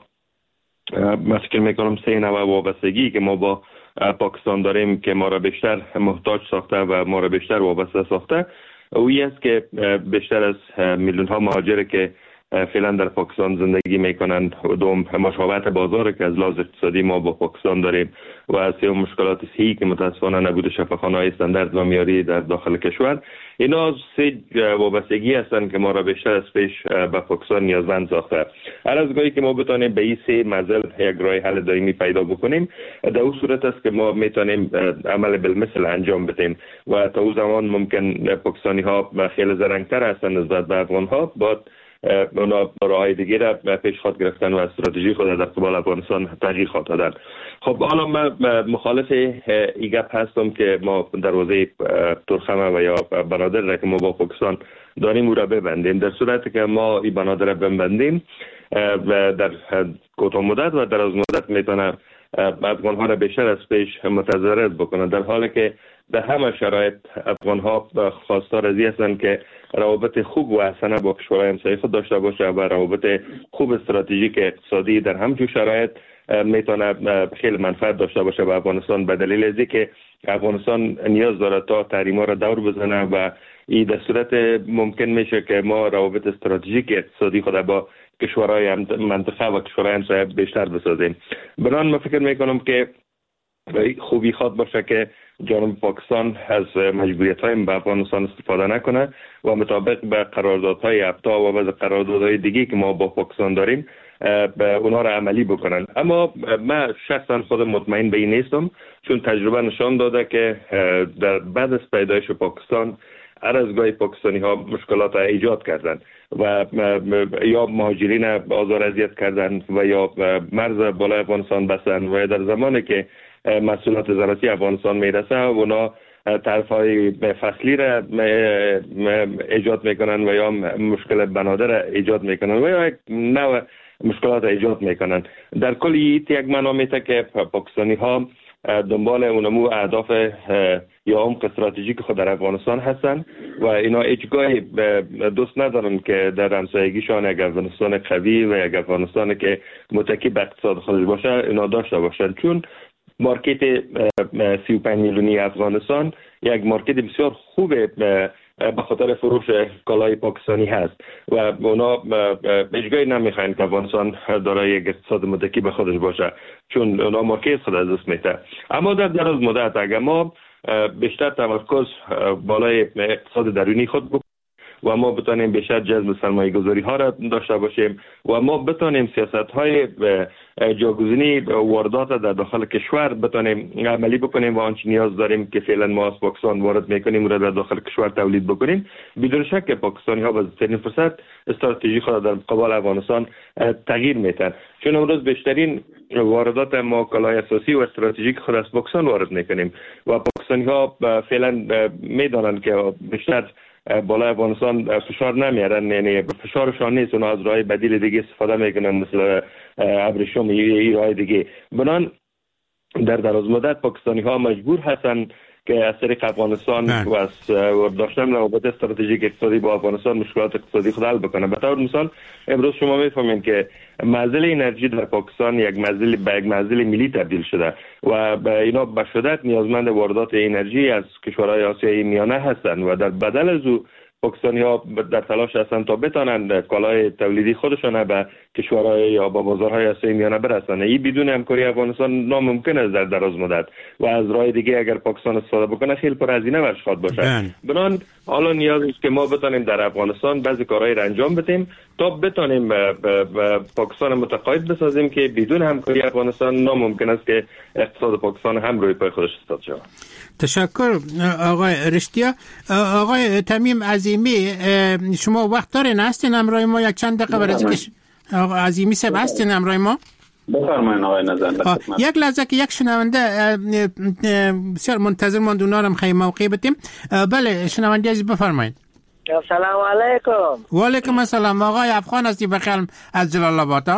فکر میکنم 3 نوع وابستگی که ما با پاکستان داریم که ما را بیشتر محتاج ساخته و ما را بیشتر وابسته ساخته، اویی است که بیشتر از میلیون ها مهاجر که فعلا در پاکستان زندگی میکنند و دوم مشابهت بازار که از لحاظ اقتصادی ما با پاکستان داریم و سوم مشکلات صحی که متاسفانه نبود شفاخانه‌های استاندارد و معیاری در داخل کشور، اینا 3 وابستگی هستند که ما را بیشتر از پیش به پاکستان نیازمند ساخته. هر از گاهی که ما بتونیم به این 3 معضل یک راه حل دائمی پیدا بکنیم، در اون صورت است که ما میتونیم عمل بالمثل انجام بدیم و تا اون زمان ممکن پاکستانی ها خیلی زرنگتر هستند نسبت به افغان ها، با اونا راههای دیگه را پیش خود گرفتن و استراتژی خود در قبال افغانستان تغییر خود دادن. خب حالا من مخالف این گپ هستم که ما دروازه ترخمه و یا بنادر را که ما با پاکستان داریم او را ببندیم. در صورتی که ما این بنادر را ببندیم در کوتاه مدت و دراز مدت میتونه افغان ها را بیشتر از پیش متضرر بکنه، در حالی که در همه شرایط افغان ها خواستار ازی هستند که روابط خوب و حسنه با کشورهای همسایه خود داشته باشه و روابط خوب استراتژیک اقتصادی در همچون شرایط میتونه خیلی منفعت داشته باشه به افغانستان، به دلیل ازی که افغانستان نیاز داره تا تحریما را دور بزنه و این در صورت ممکن میشه که ما روابط استراتژیک اقتصادی خود با کشورهای منطقه و کشورهای همسایه بیشتر بسازیم. بنابراین من فکر میکنم که خوبی خواد باشه که جانب پاکستان از مجبوریت‌های به افغانستان استفاده نکنه و مطابق به قراردادهای افتا و بعض قراردادهای دیگه که ما با پاکستان داریم به اونا را عملی بکنن. اما من شخصا خودم مطمئن به این نیستم، چون تجربه نشان داده که در بعد از پیدایش پاکستان هر از گاهی پاکستانی ها مشکلات ایجاد کردن و یا مهاجرین آزار اذیت کردن و یا مرز بالای افغانستان بستن و در زمانی که محصولات زراعتی افغانستان میرسه اونا طرف‌های فصلی را ایجاد میکنن و یا مشکل بنادر را ایجاد میکنن و یا نوع مشکلات ایجاد میکنن. در کل یک معنا میته که پاکستانی ها دنبال اونمو اهداف یا عمق استراتژیک خود در افغانستان هستن و اینا هیچگاهی دوست ندارن که در همسایگیشان یک افغانستان قوی و یک افغانستان که متکی به اقتصاد خودش باشه اینا داشته باشن، چون مارکت 35 میلیونی افغانستان یک مارکت بسیار خوبه به خاطر فروش کالای پاکستانی هست و اونا هیچگاهی نمیخواین که افغانستان دارای یک اقتصاد متکی به خودش باشه، چون اونا مارکت خود از دست میده. اما در دراز مدت اگر ما بیشتر تمرکز بالای اقتصاد درونی خود بکنیم و ما بتانیم بیشتر جذب سرمایه گذاری ها را داشته باشیم و ما بتانیم سیاست های جاگزینی واردات در داخل کشور بتانیم عملی بکنیم و آنچه نیاز داریم که فعلا ما از پاکستان وارد میکنیم و را در داخل کشور تولید بکنیم، بدون شک پاکستانی ها با بهترین فرصت استراتژی خود در مقابل افغانستان تغییر میتن، چون امروز بیشترین واردات ما کالای اساسی و استراتژیک خود از پاکستان وارد میکنیم و پاکستانی ها فعلا میدانند که بیشتر بالای افغانستان فشار نمیارن، یعنی فشارشان نیست، اونا از راه بدیل دیگه استفاده میکنن مثل ابریشم ای راه دیگه. بنان در دراز مدت پاکستانی ها مجبور هستن که از طریق افغانستان و از داشتن روابط استراتژیک اقتصادی با افغانستان مشکلات اقتصادی خود حل بکنن. به طور مثال امروز شما میفهمین که معضل انرژی در پاکستان یک معضل ملی تبدیل شده و اینا به شدت نیازمند واردات انرژی از کشورهای آسیای میانه هستند و در بدل از او پاکستانی ها در تلاش هستند تا بتانند کالای تولیدی خودشان به کشورهای یا با بازارهای آسیای میانه برسانند. این بدون همکاری افغانستان ناممکن است در دراز مدت و از راه دیگه اگر پاکستان استفاده بکنه خیلی پر هزینه برش خواد باشه. بنان حالا نیاز است که ما بتانیم در افغانستان بعضی کارهای را انجام بدیم تا بتانیم پاکستان متقاعد بسازیم که بدون همکاری افغانستان ناممکن است که اقتصاد پاکستان هم روی پای خودش ایستاد شود. تشکر آقای رشتیا. آقای تمیم عظیمی، شما وقت دارین هستین همراه ما یک چند دقیقه برای اینکه آقای عظیمی صاحب هستین همراه ما؟ بفرمایید آقای نظر. یک لحظه که یک شنونده بسیار منتظر ماند، اونا رو خیلی موقع بدیم. بله شنونده عزیز بفرمایید. السلام علیکم. و علیکم السلام. آقای افغان هستی بخیر از جلال آباد؟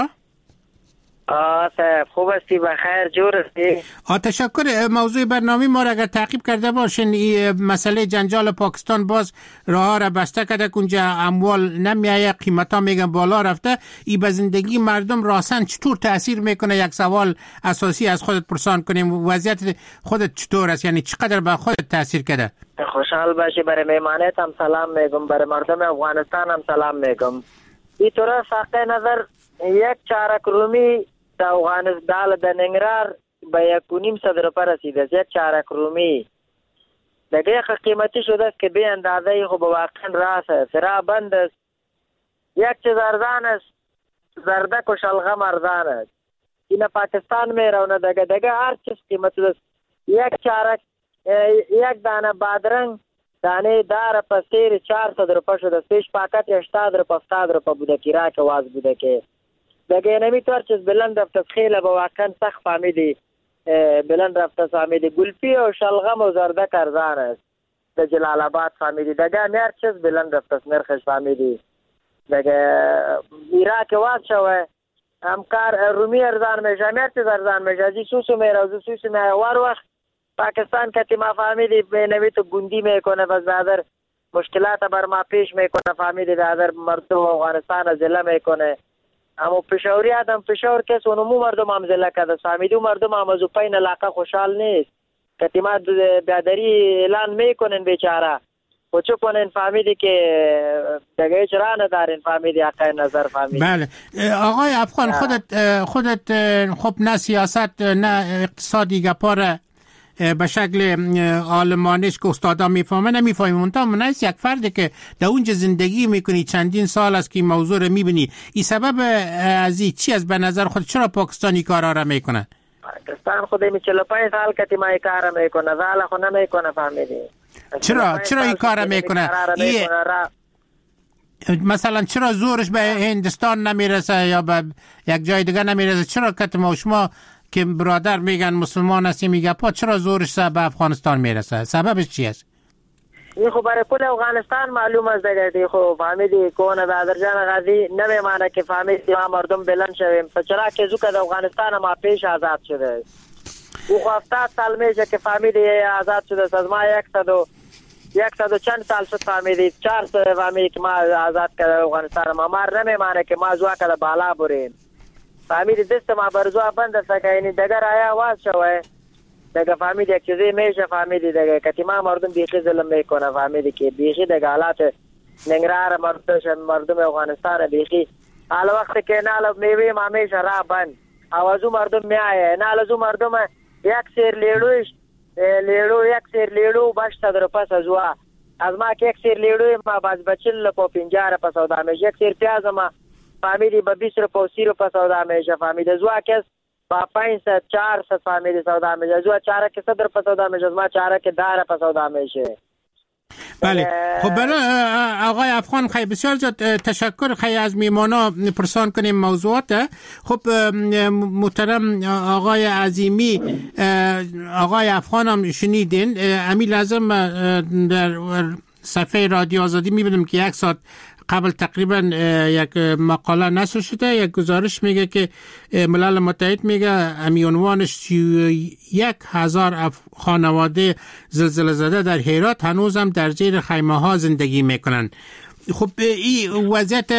صاحب خوب هستی بخیر جور هستی؟ تشکر. موضوع برنامه ما را اگر تعقیب کرده باشین، این مسئله جنجال پاکستان باز راه را بسته کرده، اونجا اموال نمیایه، قیمتا میگن بالا رفته. این به زندگی مردم راسن چطور تاثیر میکنه؟ یک سوال اساسی از خودت پرسان کنیم، وضعیت خودت چطور است؟ یعنی چقدر به خودت تاثیر کرده؟ خوشحال باشی. برای میمانت هم سلام میگم، برای مردم افغانستان هم سلام میگم. این طور فقه نظر یک چارک رومی در افغانستان در ننگرهار به 1.5 روپیه رسیده است. یک چارک رومی دیگه قیمتی شده است که به اندازه خب واقعا راست است. را بند است. یک چیز ارزان است، زردک و شلغم ارزان است. این پاکستان می رونه دیگه هر چیز قیمتی است. یک چارک یک دانه بادرنگ دانه دار پسیر 400 روپیه شده است. پیش پاکت 80 روپیه 70 روپیه بوده که را که واز بوده که دیگه نمیطور چیز بلند رفته خیلی با واقعا سخت فهمیدی بلند رفته فهمیدی. گلپی و شلغم و زردک ارزان است در جلال آباد فهمیدی. دیگه هر چیز بلند رفته نرخش فهمیدی. دیگه ایرا که واز شوه همکار رومی ارزان میشه، هر چیز ارزان میشه. جی سوسو میره سوسو میره وار وقت پاکستان که ما فهمیدی نمی تو گندی میکنه و زادر مشکلات بر ما پیش میکنه فهمیدی. زادر مردم افغانستان زله میکنه. اما پشاوری آدم پشاور کس اونمو مردم هم زله کرده فهمیدی. مردم هم از پایین علاقه خوشحال نیست که ما بیادری اعلان میکنن بیچاره و چو کنن فهمیدی که دیگه چرا ندارین فهمیدی آقای نظر فهمیدی. بله آقای افغان خودت خب نه سیاست نه اقتصادی گپاره به شکل آلمانیش که استادا میفهمه نمیفهمی. منتها منیست یک فردی که در اونجا زندگی میکنی چندین سال است که این موضوع رو میبینی، این سبب از این چی از به نظر خود؟ چرا پاکستانی کارا را میکنن؟ پاکستان خود می 45 سال که ما این کارا میکنه زال خود نمیکنه فهمیدی. چرا این کارا میکنه؟ مثلا چرا زورش به هندستان نمیرسه یا به یک جای دیگه نمیرسه؟ چرا که ما شما که برادر میگن مسلمان هستی میگه چرا زورش به افغانستان میرسه؟ سببش چی است؟ این خب برای کل افغانستان معلوم است دیگه. خب فهمیدی کونه دادر جان غازی نمیمانه که فهمیدی ما مردم بلند شویم. چرا که زوکه افغانستان ما پیش آزاد شده او خب 70 سال میشه که فهمیدی آزاد شده است. از ما 100 چند سال شد فهمیدی 400 فهمیدی که ما آزاد کرده افغانستان. ما نمیمانه که ما زوا کده بالا بریم فهمیدی. دست ما برزوا بند است که این دیگر آیا واز شوه دیگه فهمیدی یک چیزی میشه فهمیدی دیگه که ما مردم بیخی ظلم میکنه فهمیدی که بیخی دیگه حالات ننگرهار مردم افغانستان بیخی حالا وقتی که نال میوه ما میشه را بند آوازو مردم میایه نالزو مردم یک سیر لیلوش یک سیر لیلو 800 روپیه از وا از ما که یک سیر لیلو ما باز بچل په 50 روپیه سودا میشه. یک سیر پیاز ما فهمیدی به 20 روپیه 30 روپیه سودا میشه فهمیدی. زوا کس با 500 400 فهمیدی سودا میشه. زوا چاره که 100 روپیه سودا میشه. ما چاره که 10 روپیه سودا میشه. بله خب برای آقای افغان خیلی بسیار زیاد تشکر. خیلی از میمانا پرسان کنیم موضوعات. خب محترم آقای عظیمی، آقای افغان هم شنیدین. امی لازم در صفحه رادیو آزادی میبینم که یک ساعت قبل تقریبا یک مقاله نشر شده. یک گزارش میگه که ملل متحد میگه امی عنوانش 31,000 خانواده زلزله زده در هرات هنوز هم در زیر خیمه ها زندگی میکنن. خب این وضعیت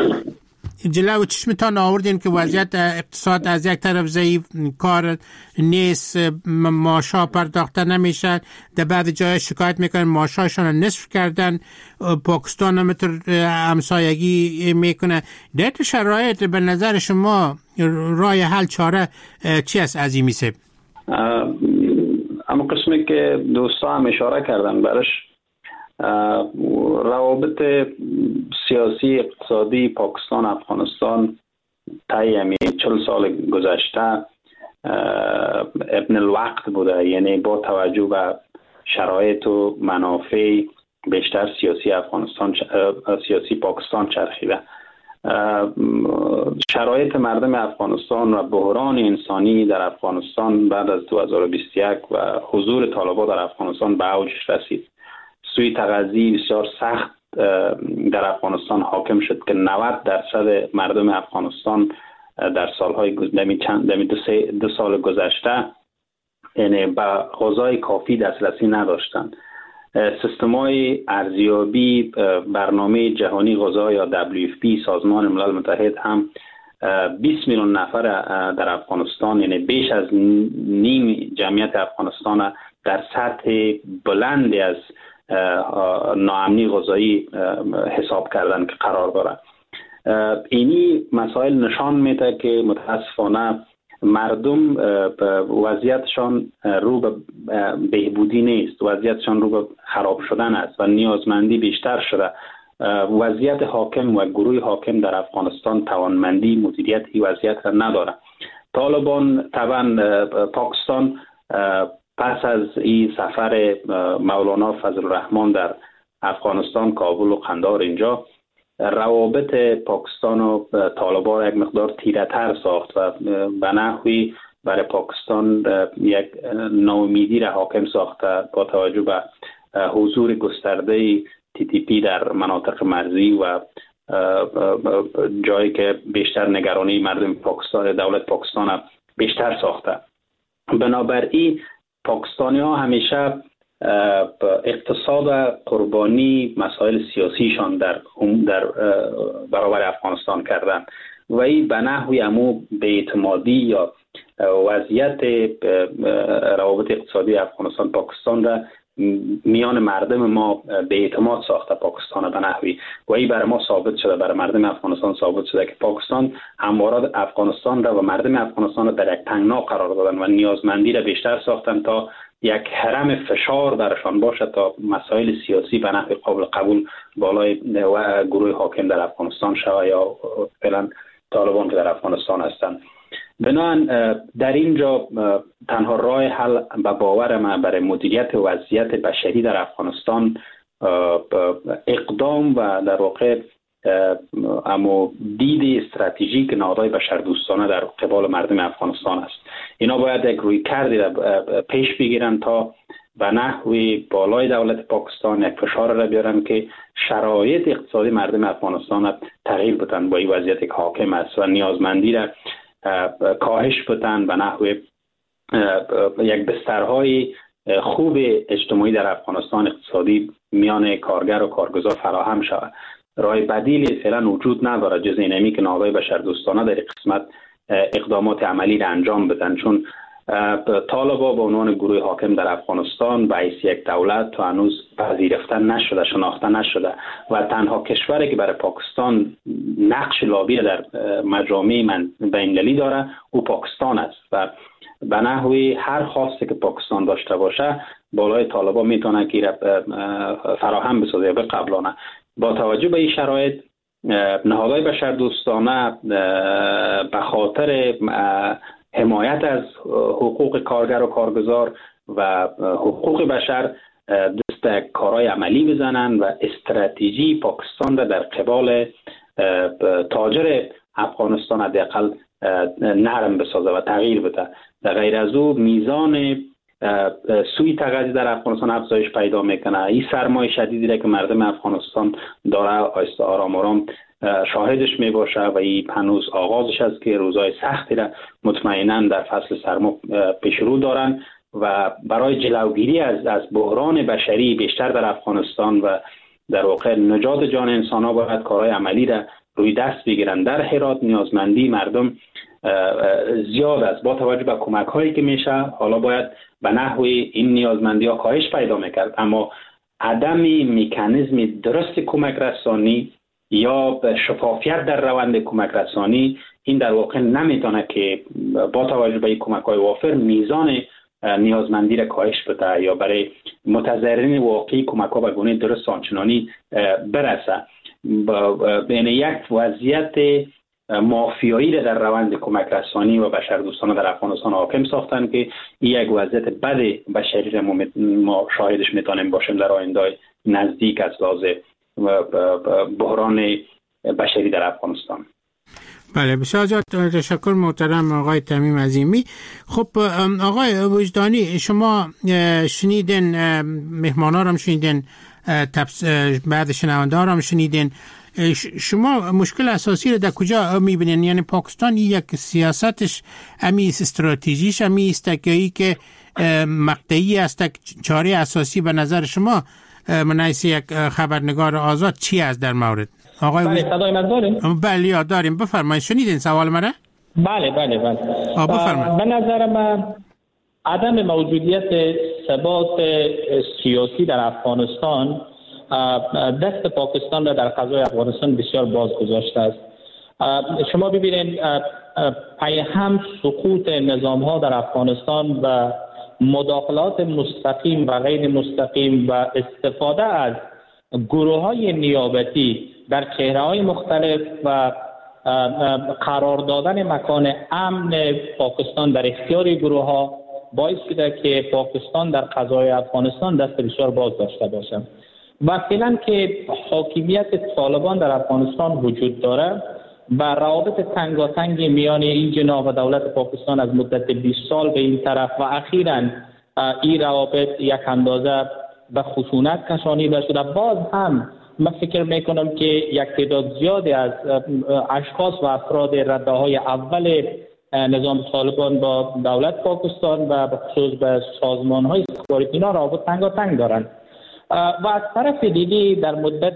جلو چشمتان آوردین که وضعیت اقتصاد از یک طرف ضعیف، کار نیست، معاشا پرداخته نمیشن، در بعضی جای شکایت میکنن معاشاشون نصف کردن، پاکستان هم همسایگی میکنه. در این شرایط به نظر شما راه حل چاره چی است عظیمی صاحب؟ اما قسمی که دوستا هم اشاره کردن برش روابط سیاسی اقتصادی پاکستان افغانستان طی 40 سال گذشته ابن الوقت بوده، یعنی با توجه به شرایط و منافع بیشتر سیاسی پاکستان چرخیده. شرایط مردم افغانستان و بحران انسانی در افغانستان بعد از 2021 و حضور طالبان در افغانستان به اوجش رسید. سوی تغذی بسیار سخت در افغانستان حاکم شد که 90% مردم افغانستان در سالهای دو سال گذشته یعنی به غذای کافی دسترسی نداشتند. سیستم‌های ارزیابی برنامه جهانی غذا یا WFP سازمان ملل متحد هم 20 میلیون نفر در افغانستان یعنی بیش از نیم جمعیت افغانستان در سطح بلندی از ناامنی غذایی حساب کردن که قرار داره. اینی مسائل نشان میده که متاسفانه مردم وضعیتشان رو به بهبودی نیست، وضعیتشان رو به خراب شدن است و نیازمندی بیشتر شده. وضعیت حاکم و گروه حاکم در افغانستان توانمندی مدیریت این وضعیت را نداره. طالبان طبعا پاکستان پس از این سفر مولانا فضل الرحمن در افغانستان کابل و قندهار اینجا روابط پاکستان و طالبان یک مقدار تیره‌تر ساخت و به نحوی برای پاکستان یک ناامیدی را حاکم ساخته با توجه به حضور گسترده TTP در مناطق مرزی و جایی که بیشتر نگرانی مردم پاکستان دولت پاکستان بیشتر ساخته. بنابراین پاکستانی ها همیشه اقتصاد قربانی مسائل سیاسیشان در برابر افغانستان کردن و این به نحوی امو بی‌اعتمادی یا وضعیت روابط اقتصادی افغانستان پاکستان را میان مردم ما بی‌اعتماد ساخته پاکستان به نحوی و این برای ما ثابت شده، برای مردم افغانستان ثابت شده که پاکستان همواره افغانستان را و مردم افغانستان را در یک تنگنا قرار دادن و نیازمندی را بیشتر ساختن تا یک حرم فشار برشان باشد تا مسائل سیاسی به نحو قابل قبول بالای گروه حاکم در افغانستان شود یا فعلا طالبان که در افغانستان هستند. بنابراین در اینجا تنها راه حل به باور من برای مدیریت وضعیت بشری در افغانستان اقدام و در واقع اما دید استراتژیک نهادهای بشردوستانه در قبال مردم افغانستان است. اینا باید یک رویکردی را پیش بگیرن تا به نحوی بالای دولت پاکستان یک فشار را بیارن که شرایط اقتصادی مردم افغانستان تغییر بدن با این وضعیت که حاکم است و نیازمندی را کاهش بدن به نحوی یک بسترهای خوب اجتماعی در افغانستان اقتصادی میان کارگر و کارگزار فراهم شود. راه بدیلی فعلا وجود نداره جز اینمی که نهادهای بشردوستانه در قسمت اقدامات عملی را انجام بدن، چون طالبان به عنوان گروه حاکم در افغانستان به حیث یک دولت تا هنوز پذیرفته نشده، شناخته نشده و تنها کشوری که برای پاکستان نقش لابی در مجامع بین‌المللی داره او پاکستان است و به نحوی هر خواسته که پاکستان داشته باشه بالای طالبان میتونه که فراهم بسازه به قبلانه. با توجه به این شرایط نهادهای بشردوستانه به خاطر حمایت از حقوق کارگر و کارگزار و حقوق بشر دست کارهای عملی بزنن و استراتژی پاکستان را در قبال تاجر افغانستان حداقل نرم بسازه و تغییر بده. در غیر از او میزان سوی تغذیه در افغانستان افزایش پیدا میکنه. این سرمایه شدیدی را که مردم افغانستان داره آرام آرام شاهدش می باشه و این هنوز آغازش است که روزهای سختی را مطمئنا در فصل سرما پیش رو دارن و برای جلوگیری از بحران بشری بیشتر در افغانستان و در واقع نجات جان انسان ها باید کارهای عملی را روی دست بگیرن. در هرات نیازمندی مردم زیاد است. با توجه به کمک هایی که میشه حالا باید به نحوی این نیازمندی ها کاهش پیدا میکرد، اما عدم مکانیزم درست کمک رسانی یا شفافیت در روند کمک رسانی این در واقع نمیتونه که با توجه به این کمک های وافر میزان نیازمندی را کاهش بده یا برای متضررین واقعی کمک ها به گونه درست آنچنانی برسه. بین یک وضعیت مافیایی را در روند کمک رسانی و بشردوستانه در افغانستان حاکم ساختن که این یک وضعیت بد بشری را ما شاهدش میتونیم باشیم در آینده نزدیک از لحاظ بحران بشری در افغانستان. بله، بسیار زیاد تشکر محترم آقای تمیم عظیمی. خب آقای وجدانی، شما شنیدین، مهمانا رو هم شنیدین، بعد شنونده ها رو هم شنیدین. شما مشکل اساسی رو در کجا میبینین؟ یعنی پاکستان یک سیاستش امیست، استراتژیش امیست که مقطعی است، چاره اساسی به نظر شما منعیس یک خبرنگار آزاد چی است در مورد؟ آقای بله، صدای من داریم؟ بله داریم، بفرمایید. شنیدین سوال مرا؟ بله. بفرمایید. به نظر من عدم موجودیت ثبات سیاسی در افغانستان دست پاکستان را در قضای افغانستان بسیار باز گذاشته است. شما ببینید پیهم سقوط نظام ها در افغانستان و مداخلات مستقیم و غیر مستقیم و استفاده از گروه های نیابتی در چهره های مختلف و قرار دادن مکان امن پاکستان در اختیار گروه ها باعث شده که پاکستان در قضای افغانستان دست بسیار باز داشته باشد. و فعلا که حاکمیت طالبان در افغانستان وجود داره و روابط تنگاتنگ میان این جناح و دولت پاکستان از مدت 20 سال به این طرف و اخیراً این روابط یک اندازه به خشونت کشانیده شده، باز هم من فکر میکنم که یک تعداد زیادی از اشخاص و افراد رده‌های اول نظام طالبان با دولت پاکستان و به خصوص به سازمان‌های استخباراتی اینا روابط تنگاتنگ دارند. و از طرف دیگه در مدت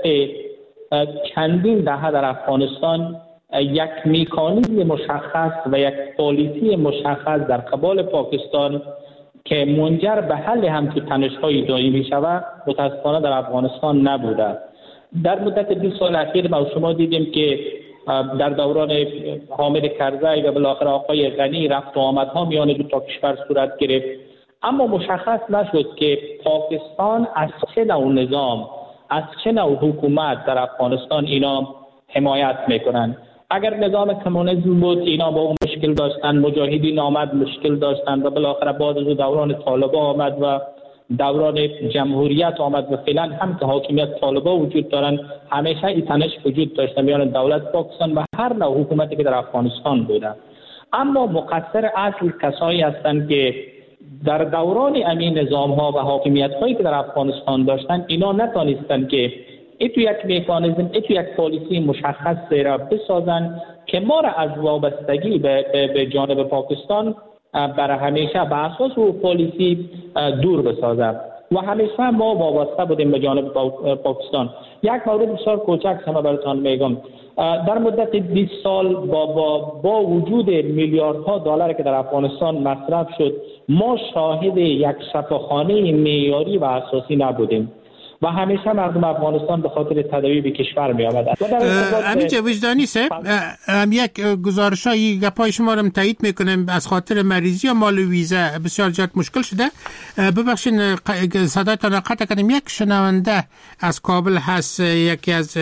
چندین دهه در افغانستان یک مکانیزم مشخص و یک پالیسی مشخص در قبال پاکستان که منجر به حل همچون تنش‌های دائمی شود متاسفانه در افغانستان نبوده. در مدت 20 سال اخیر ما شما دیدیم که در دوران حامد کرزی و بالاخره آقای غنی رفت و آمدها میان دو تا کشور صورت گرفت، اما مشخص نشد که پاکستان از چه نوع نظام، از چه نوع حکومت در افغانستان اینا حمایت میکنن. اگر نظام کمونیسم بود اینا با اون مشکل داشتن، مجاهدین آمد مشکل داشتن و بالاخره بعد از دوران طالبان آمد و دوران جمهوریت آمد و فعلا هم که حاکمیت طالبان وجود دارن، همیشه این تنش وجود داشته میان دولت پاکستان و هر نوع حکومتی که در افغانستان بوده. اما مقصر اصل کسایی هستند که در دوران امین نظام ها و حاکمیت هایی که در افغانستان داشتن اینا نتانستن که تو یک مکانیزم، تو یک پالیسی مشخص را بسازن که ما را از وابستگی به جانب پاکستان برای همیشه به اساس او پالیسی دور بسازد و همیشه ما وابسته بودیم به جانب پاکستان. یک مورد بسیار کوچک شما براتون میگم. در مدت 20 سال با وجود میلیاردها دلار که در افغانستان مصرف شد، ما شاهد یک شفاخانه معیاری و اساسی نبودیم و همیشه مردم افغانستان به خاطر تداوی به کشور می آمدند. همین وجدانی صاحب، یک گزارشایی گپای شما رو تایید میکنم، از خاطر مریضی یا مال ویزا بسیار زیاد مشکل شده. ببخشید صدایتان قطع کردم. یک شنونده از کابل هست، یکی از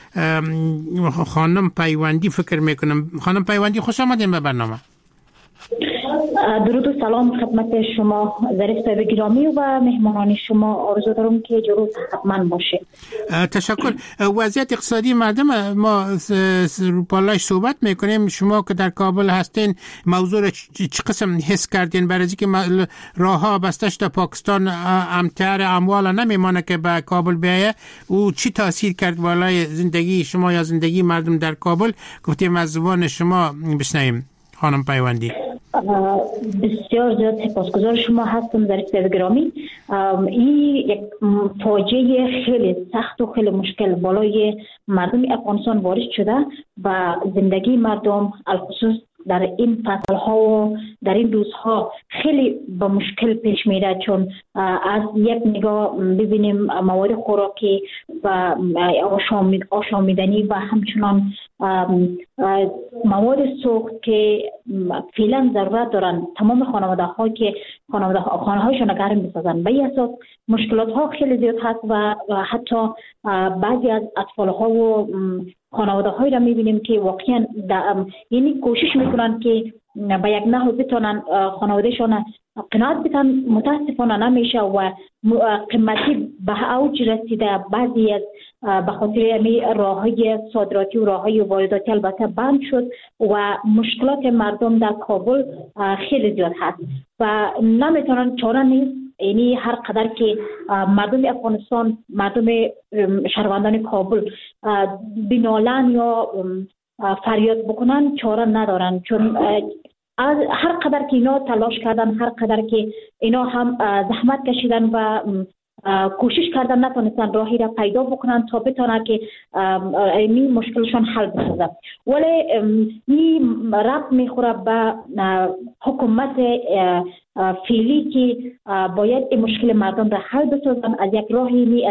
خانم پیوندی فکر میکنم. خانم پیوندی خوش آمدین به برنامه. درود و سلام خدمت شما ظریف صاحب گرامی و مهمانان شما. آرزو دارم که جلو حتما باشه. تشکر. وضعیت اقتصادی مردم ما رو پالاش صحبت میکنیم. شما که در کابل هستین موضوع رو چه قسم حس کردین؟ برای اینکه راه ها بسته شده، پاکستان امتحان اموال نمیمانه که به کابل بیایه، او چی تاثیر کرد بالای زندگی شما یا زندگی مردم در کابل؟ گفتیم از زبان شما بشنویم خانم پیوندی. بسیار زیاد سپاسگزار شما هستم ظریف صاحب گرامی. این یک فاجعه خیلی سخت و خیلی مشکل بالای مردم افغانستان وارد شده و زندگی مردم الخصوص در این فصلها و در این روزها خیلی با مشکل پیش میره، چون از یک نگاه ببینیم مواد خوراکی و آشامیدنی و همچنان مواد سوخت که فعلا ضرورت دارن تمام خانه هایشون گرم بسازن. به این اساس مشکلات ها خیلی زیاد هست و حتی بعضی از اطفال ها و خانواده هایی را میبینیم که واقعا یعنی کوشش میکنن که به یک نحو بتونن خانوادهشون قناعت بتن، متاسفانه نمیشه و قیمتی به اوج رسیده. بعضی از به خاطر راه های صادراتی و راه های وارداتی البته بند شد و مشکلات مردم در کابل خیلی زیاد هست و نمیتونن، چاره نیست. یعنی هر قدر که مردم افغانستان، مردم شهروندان کابل بنالن یا فریاد بکنن چاره ندارن، چون از هر قدر که اینا تلاش کردن، هر قدر که اینا هم زحمت کشیدن و کوشش کردن نتونستن راهی را پیدا بکنن تا بتونن که این مشکلشون حل بشه. ولی این ربط میخوره به حکومت فعلی که باید این مشکل مردم را حل بسازن. از یک راهی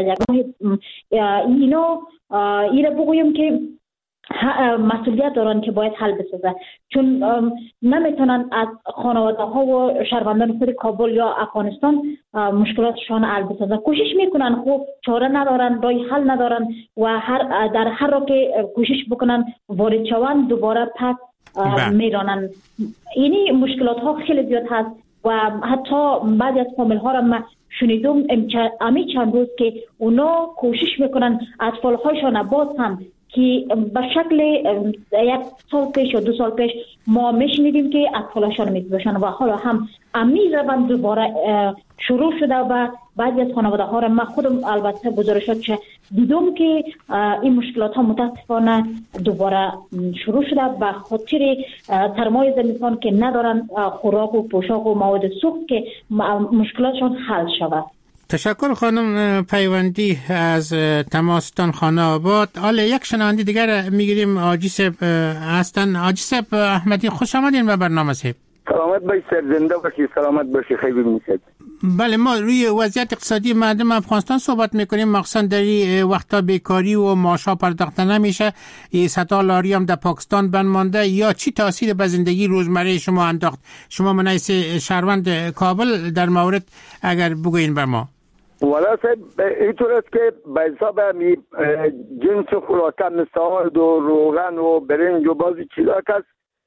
اینا ایره بگویم که مسئولیت دارن که باید حل بسازه، چون نمیتونن از خانواده ها و شهروندان خود کابل یا افغانستان مشکلاتشان حل بسازن. کوشش میکنن، خوب چاره ندارن، راه حل ندارن و در هر را که کوشش بکنن وارد شوند دوباره پس میرانن. یعنی مشکلات ها خیلی زیاد هست و حتی بعضی از فامیل ها را من شنیدم امی چند روز که اونا کوشش میکنن اطفال هایشان باز هم که به شکل 1 سال پیش یا 2 سال پیش ما میشنیدیم که اطفالشان می‌کشن و حالا هم امیر روند دوباره شروع شده و بعضی از خانواده ها را من خودم البته گزارشات چه دیدم که این مشکلات ها متاسفانه دوباره شروع شده به خاطر سرمایه زمستان که ندارن خوراک و پوشاک و مواد سوخت که مشکلاتشان حل شود. تشکر خانم پیوندی از تماستان خانه آباد. حالا یک شنونده دیگر میگیریم، آجی صاحب هستن. آجی صاحب احمدی، خوش آمدین به برنامه صاحب. سلامت باشید، زنده باشید، سلامت باشید، خیلی میشد. بله، ما روی وضعیت اقتصادی مردم افغانستان صحبت میکنیم، مخصوصا در این وقتا بیکاری و معاشا پرداخته نمیشه. صدا لاری هم در پاکستان بند مانده. یا چی تاثیر به زندگی روزمره شما انداخت؟ شما منیس شهروند کابل در مورد اگر بگوین بر ما. والا صاحب اینطور است که به حساب جنس خوراکه مثل روغن و برنج و بعضی چیزا که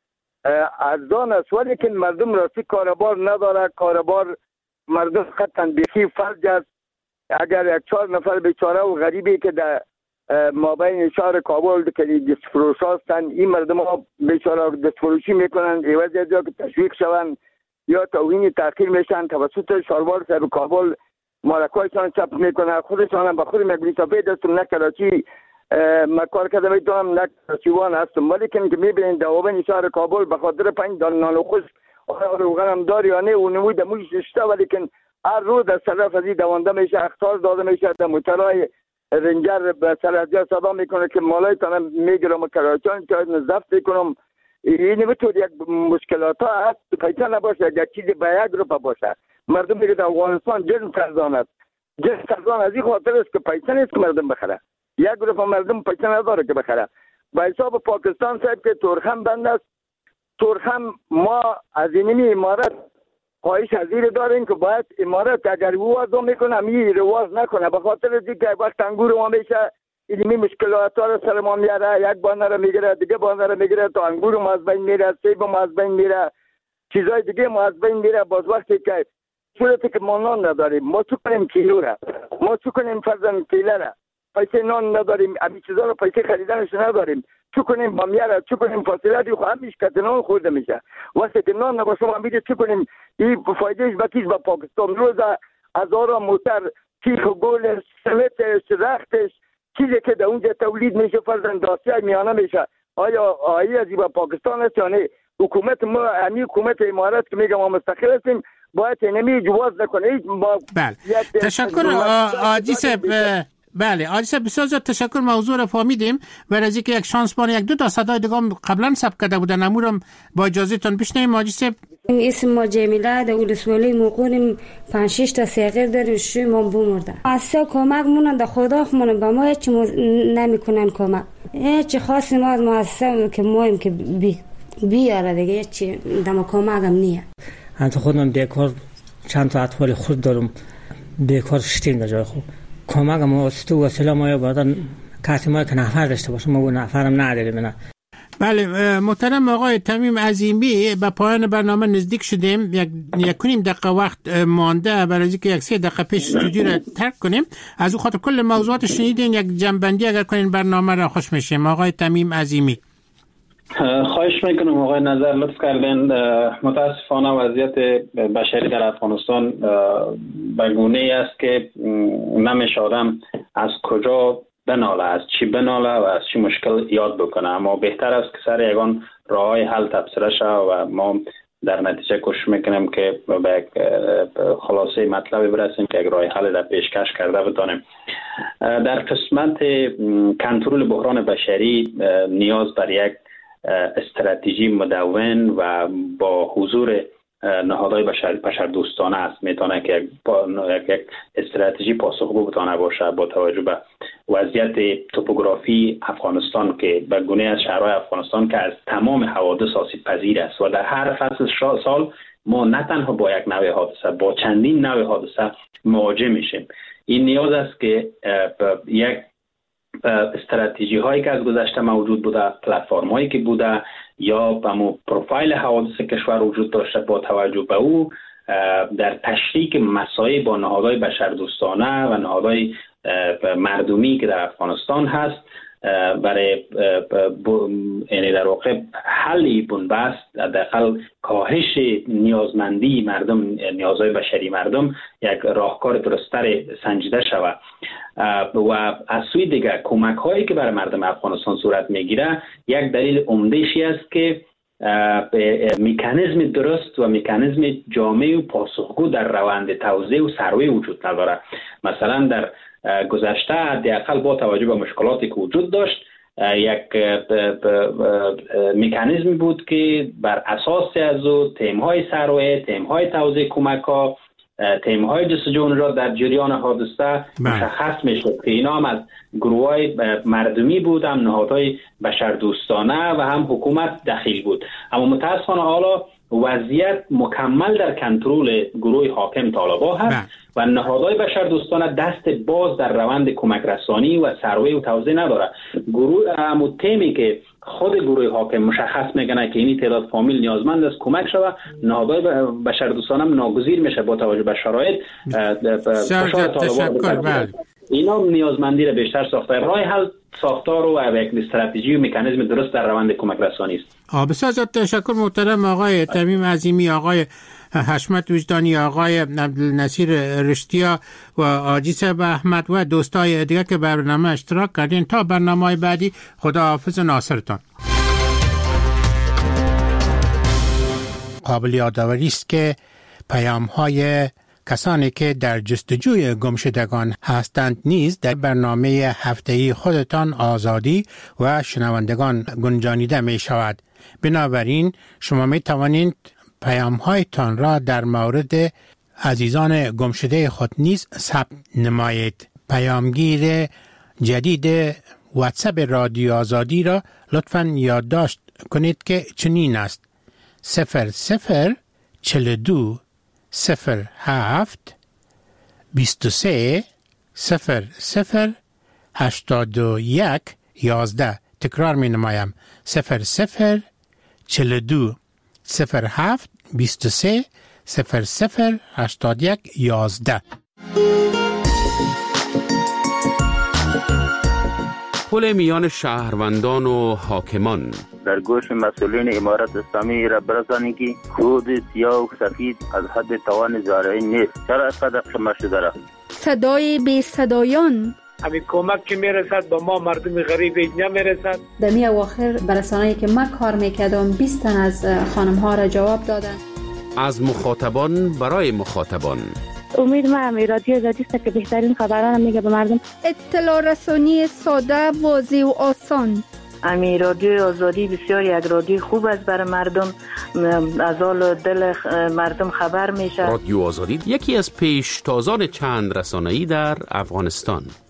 ارزان است، ولی که مردم راستی کاربار نداره. کاربار مردم خطاً بیخی فرج است. اگر 1-4 نفر بیچاره و غریبی که در مابین شهر کابل که دستفروش هستن، این مردم ها بیچاره دستفروشی میکنن، عوض از که تشویق شوند یا توهین تحقیر میشن توسط شهردار صاحب کابل. مالکایشان چپ میکنه، خودشان هم به خود مجلس سفید هستم، نه کراچی کار کرده میتونم، نه کراچیوان هستم، ولی که میبینید دوابین شهر کابل به خاطر 5 دانه نان و خشک روغن هم داری یا نه و نمود مویش شده، ولی که هر روز در طرف از این دوانده میشه، اخطار داده میشه. در موترهای رنجر به سر از جا صدا میکنه که مالایتان میگیرم کراچیان که نزفت میکنم. این نمیتود یک مشکلات ها هست، پیچه نباشه، یک چیزی به یک روپا باشه. مردم میگه در افغانستان جنس ارزان است. جنس ارزان از این خاطر است که پیسه نیست که مردم بخره. یک گروه مردم پیسه نداره که بخره. به حساب پاکستان صاحب که تورخم بند است، تورخم ما از اینمی امارت خواهش حضیر داریم که باید امارت اگر رواز میکنه می رواز نکنه، به خاطر از اینکه وقت انگور ما میشه اینمی مشکلات ها رو سر ما میاره، یک بانه رو میگیره، دیگه بانه رو میگیره، تو انگور ما از بین میره، سیب ما از بین میره، چیزای دیگه ما از بین میره. باز وقتی که صورتی که ما نان نداریم، ما چو کنیم کیلو را، ما چو کنیم فرزن کیله را، پیسه نان نداریم، امی چیزا رو پیسه خریدنش نداریم، چو کنیم بامیره، چو کنیم فاصله دیو همیش کت نان خورده میشه. وقتی که نان نباشه ما میگه چو کنیم این فایدهش بکیش با پاکستان. روز هزارا موتر تیخ و گل سمتش رختش چیزی که در اونجا تولید میشه فرزن داسته میانه میشه. آیا آیی از این با پاکستان است یا نه؟ حکومت ما امی حکومت امارات که میگه ما مستقل هستیم باید نمی جواز نکنه. بله، تشکر آجی صاحب. بله آجی صاحب بسیار زیاد تشکر. موضوع رو فهمیدیم و از اینکه یک شانس بار یک دو تا صدای دیگه قبلا ثبت کرده بودن امورم با اجازه تون بشنویم. آجی صاحب اسم ما جمیله در ولسوالی موقعیم 5-6 تا صغیر داریم شوی ما بمرده اصلا کمک مونن در خدا خمونن به ما هیچ نمیکنن کمک هیچ خاصی ما از مؤسسه که مایم که بیاره دیگه هیچ دم کمک هم نیه. انت خودم بیکار چند تا اطفال خود دارم بیکار شتیم در جای خود کمک هم واسطه وسیله ما یا بردن کسی ما که نفر داشته باشه ما نفرم نداریم. نه بله محترم آقای تمیم عظیمی به پایان برنامه نزدیک شدیم. یک کنیم دقیقه وقت مانده برای اینکه یک 3 دقیقه پیش استودیو را ترک کنیم. از او خاطر کل موضوعات شنیدین یک جنبندی اگر کنین برنامه را خوش میشیم. آقای تمیم عظیمی خواهش میکنم آقای نظر لطف کردین. متاسفانه وضعیت بشری در افغانستان به گونه‌ای است که نمیشه آدم از کجا بناله، از چی بناله و از چی مشکل یاد بکنه، اما بهتر است که سر یگان راه‌های حل تبصره شود و ما در نتیجه کوشش میکنیم که به خلاصه مطلبی برسیم که یک راه حل در پیشکش کرده بتانیم. در قسمت کنترل بحران بشری نیاز بر یک استراتژی مدون و با حضور نهادهای بشر دوستانه است. میتونه که یک استراتژی پاسخگو بتونه باشه با توجه به وضعیت توپوگرافی افغانستان که به گونه از شهرهای افغانستان که از تمام حوادث آسیب پذیر است و در هر فصل سال ما نه تنها با یک نوع حادثه با چندین نوع حادثه مواجه میشیم. این نیاز است که یک استراتژی هایی که از گذشته موجود بوده، پلتفرم هایی که بوده یا به پروفایل حوادث کشور وجود داشته با توجه به او در تشریک مسائل با نهادهای بشردوستانه و نهادهای مردمی که در افغانستان هست برای یعنی در واقع حلی بنبست حداقل کاهش نیازمندی مردم، نیازهای بشری مردم یک راهکار درست‌تر سنجیده شود و از سوی دیگر کمک هایی که برای مردم افغانستان صورت میگیره یک دلیل عمده‌ای است که مکانیزم درست و مکانیزم جامع و پاسخگو در روند توزیع و سروی وجود نداره. مثلا در گذشته حداقل با توجه به مشکلاتی که وجود داشت یک مکانیزمی بود که بر اساس از او تیم‌های سروی، تیم‌های توزیع کمک‌ها، تیم‌های جستجو را در جریان حادثه مشخص می‌شد که اینا هم از گروه‌های مردمی بود، هم نهادهای بشردوستانه و هم حکومت دخیل بود. اما متأسفانه حالا وضعیت مکمل در کنترل گروه حاکم طالبان هست و نهادهای بشردوستانه دست باز در روند کمک رسانی و سروی و توزیع نداره. گروه تیمی که خود گروه حاکم مشخص میکنه که این تعداد فامیل نیازمند است کمک شود، نهادهای بشردوستانه ناگزیر میشه با توجه به شرایط فشار طالبان. اینا نیازمندی را بیشتر ساخته. راه حل ساختار و یک استراتژی و مکانیزم درست در روند کمک رسانی است. بسیار زیاد تشکر محترم آقای تمیم عظیمی، آقای حشمت وجدانی، آقای عبدالنصیر رشتیا و حاجی صاحب احمد و دوستای دیگه که برنامه اشتراک کردین. تا برنامه بعدی خداحافظ ناصرتان. قابل یادآوری است که پیام‌های کسانی که در جستجوی گمشدگان هستند نیز در برنامه هفته‌ای خودتان آزادی و شنوندگان گنجانیده می شود. بنابراین شما می توانید پیام‌هایتان را در مورد عزیزان گمشده خود نیز ثبت نمایید. پیامگیر جدید واتساپ رادیو آزادی را لطفاً یادداشت کنید که چنین است: 0042 07 23 00 81 11. تکرار می نمایم: 0042 07 23 00 81 11. پل میان شهروندان و حاکمان. در گوش مسئولین امارت اسلامی را برسانید که خود سیاه و سفید از حد توان زارعی نیست. چرا اینقدر خمه شده را؟ صدای بی صدایان. همین کمک که میرسد با ما مردم غریب نمیرسد. در می اواخر برسانه‌ای که من کار میکردم 20 تن از خانم ها را جواب دادن. از مخاطبان برای مخاطبان امید ما هم رادیو آزادی است که بهترین خبران میگه به مردم. اطلاع رسانی ساده، واضح و آسان. امی رادیو آزادی بسیار یک رادیو خوب است برای مردم، از حال دل مردم خبر میشه. رادیو آزادی یکی از پیشتازان چند رسانه‌ای در افغانستان.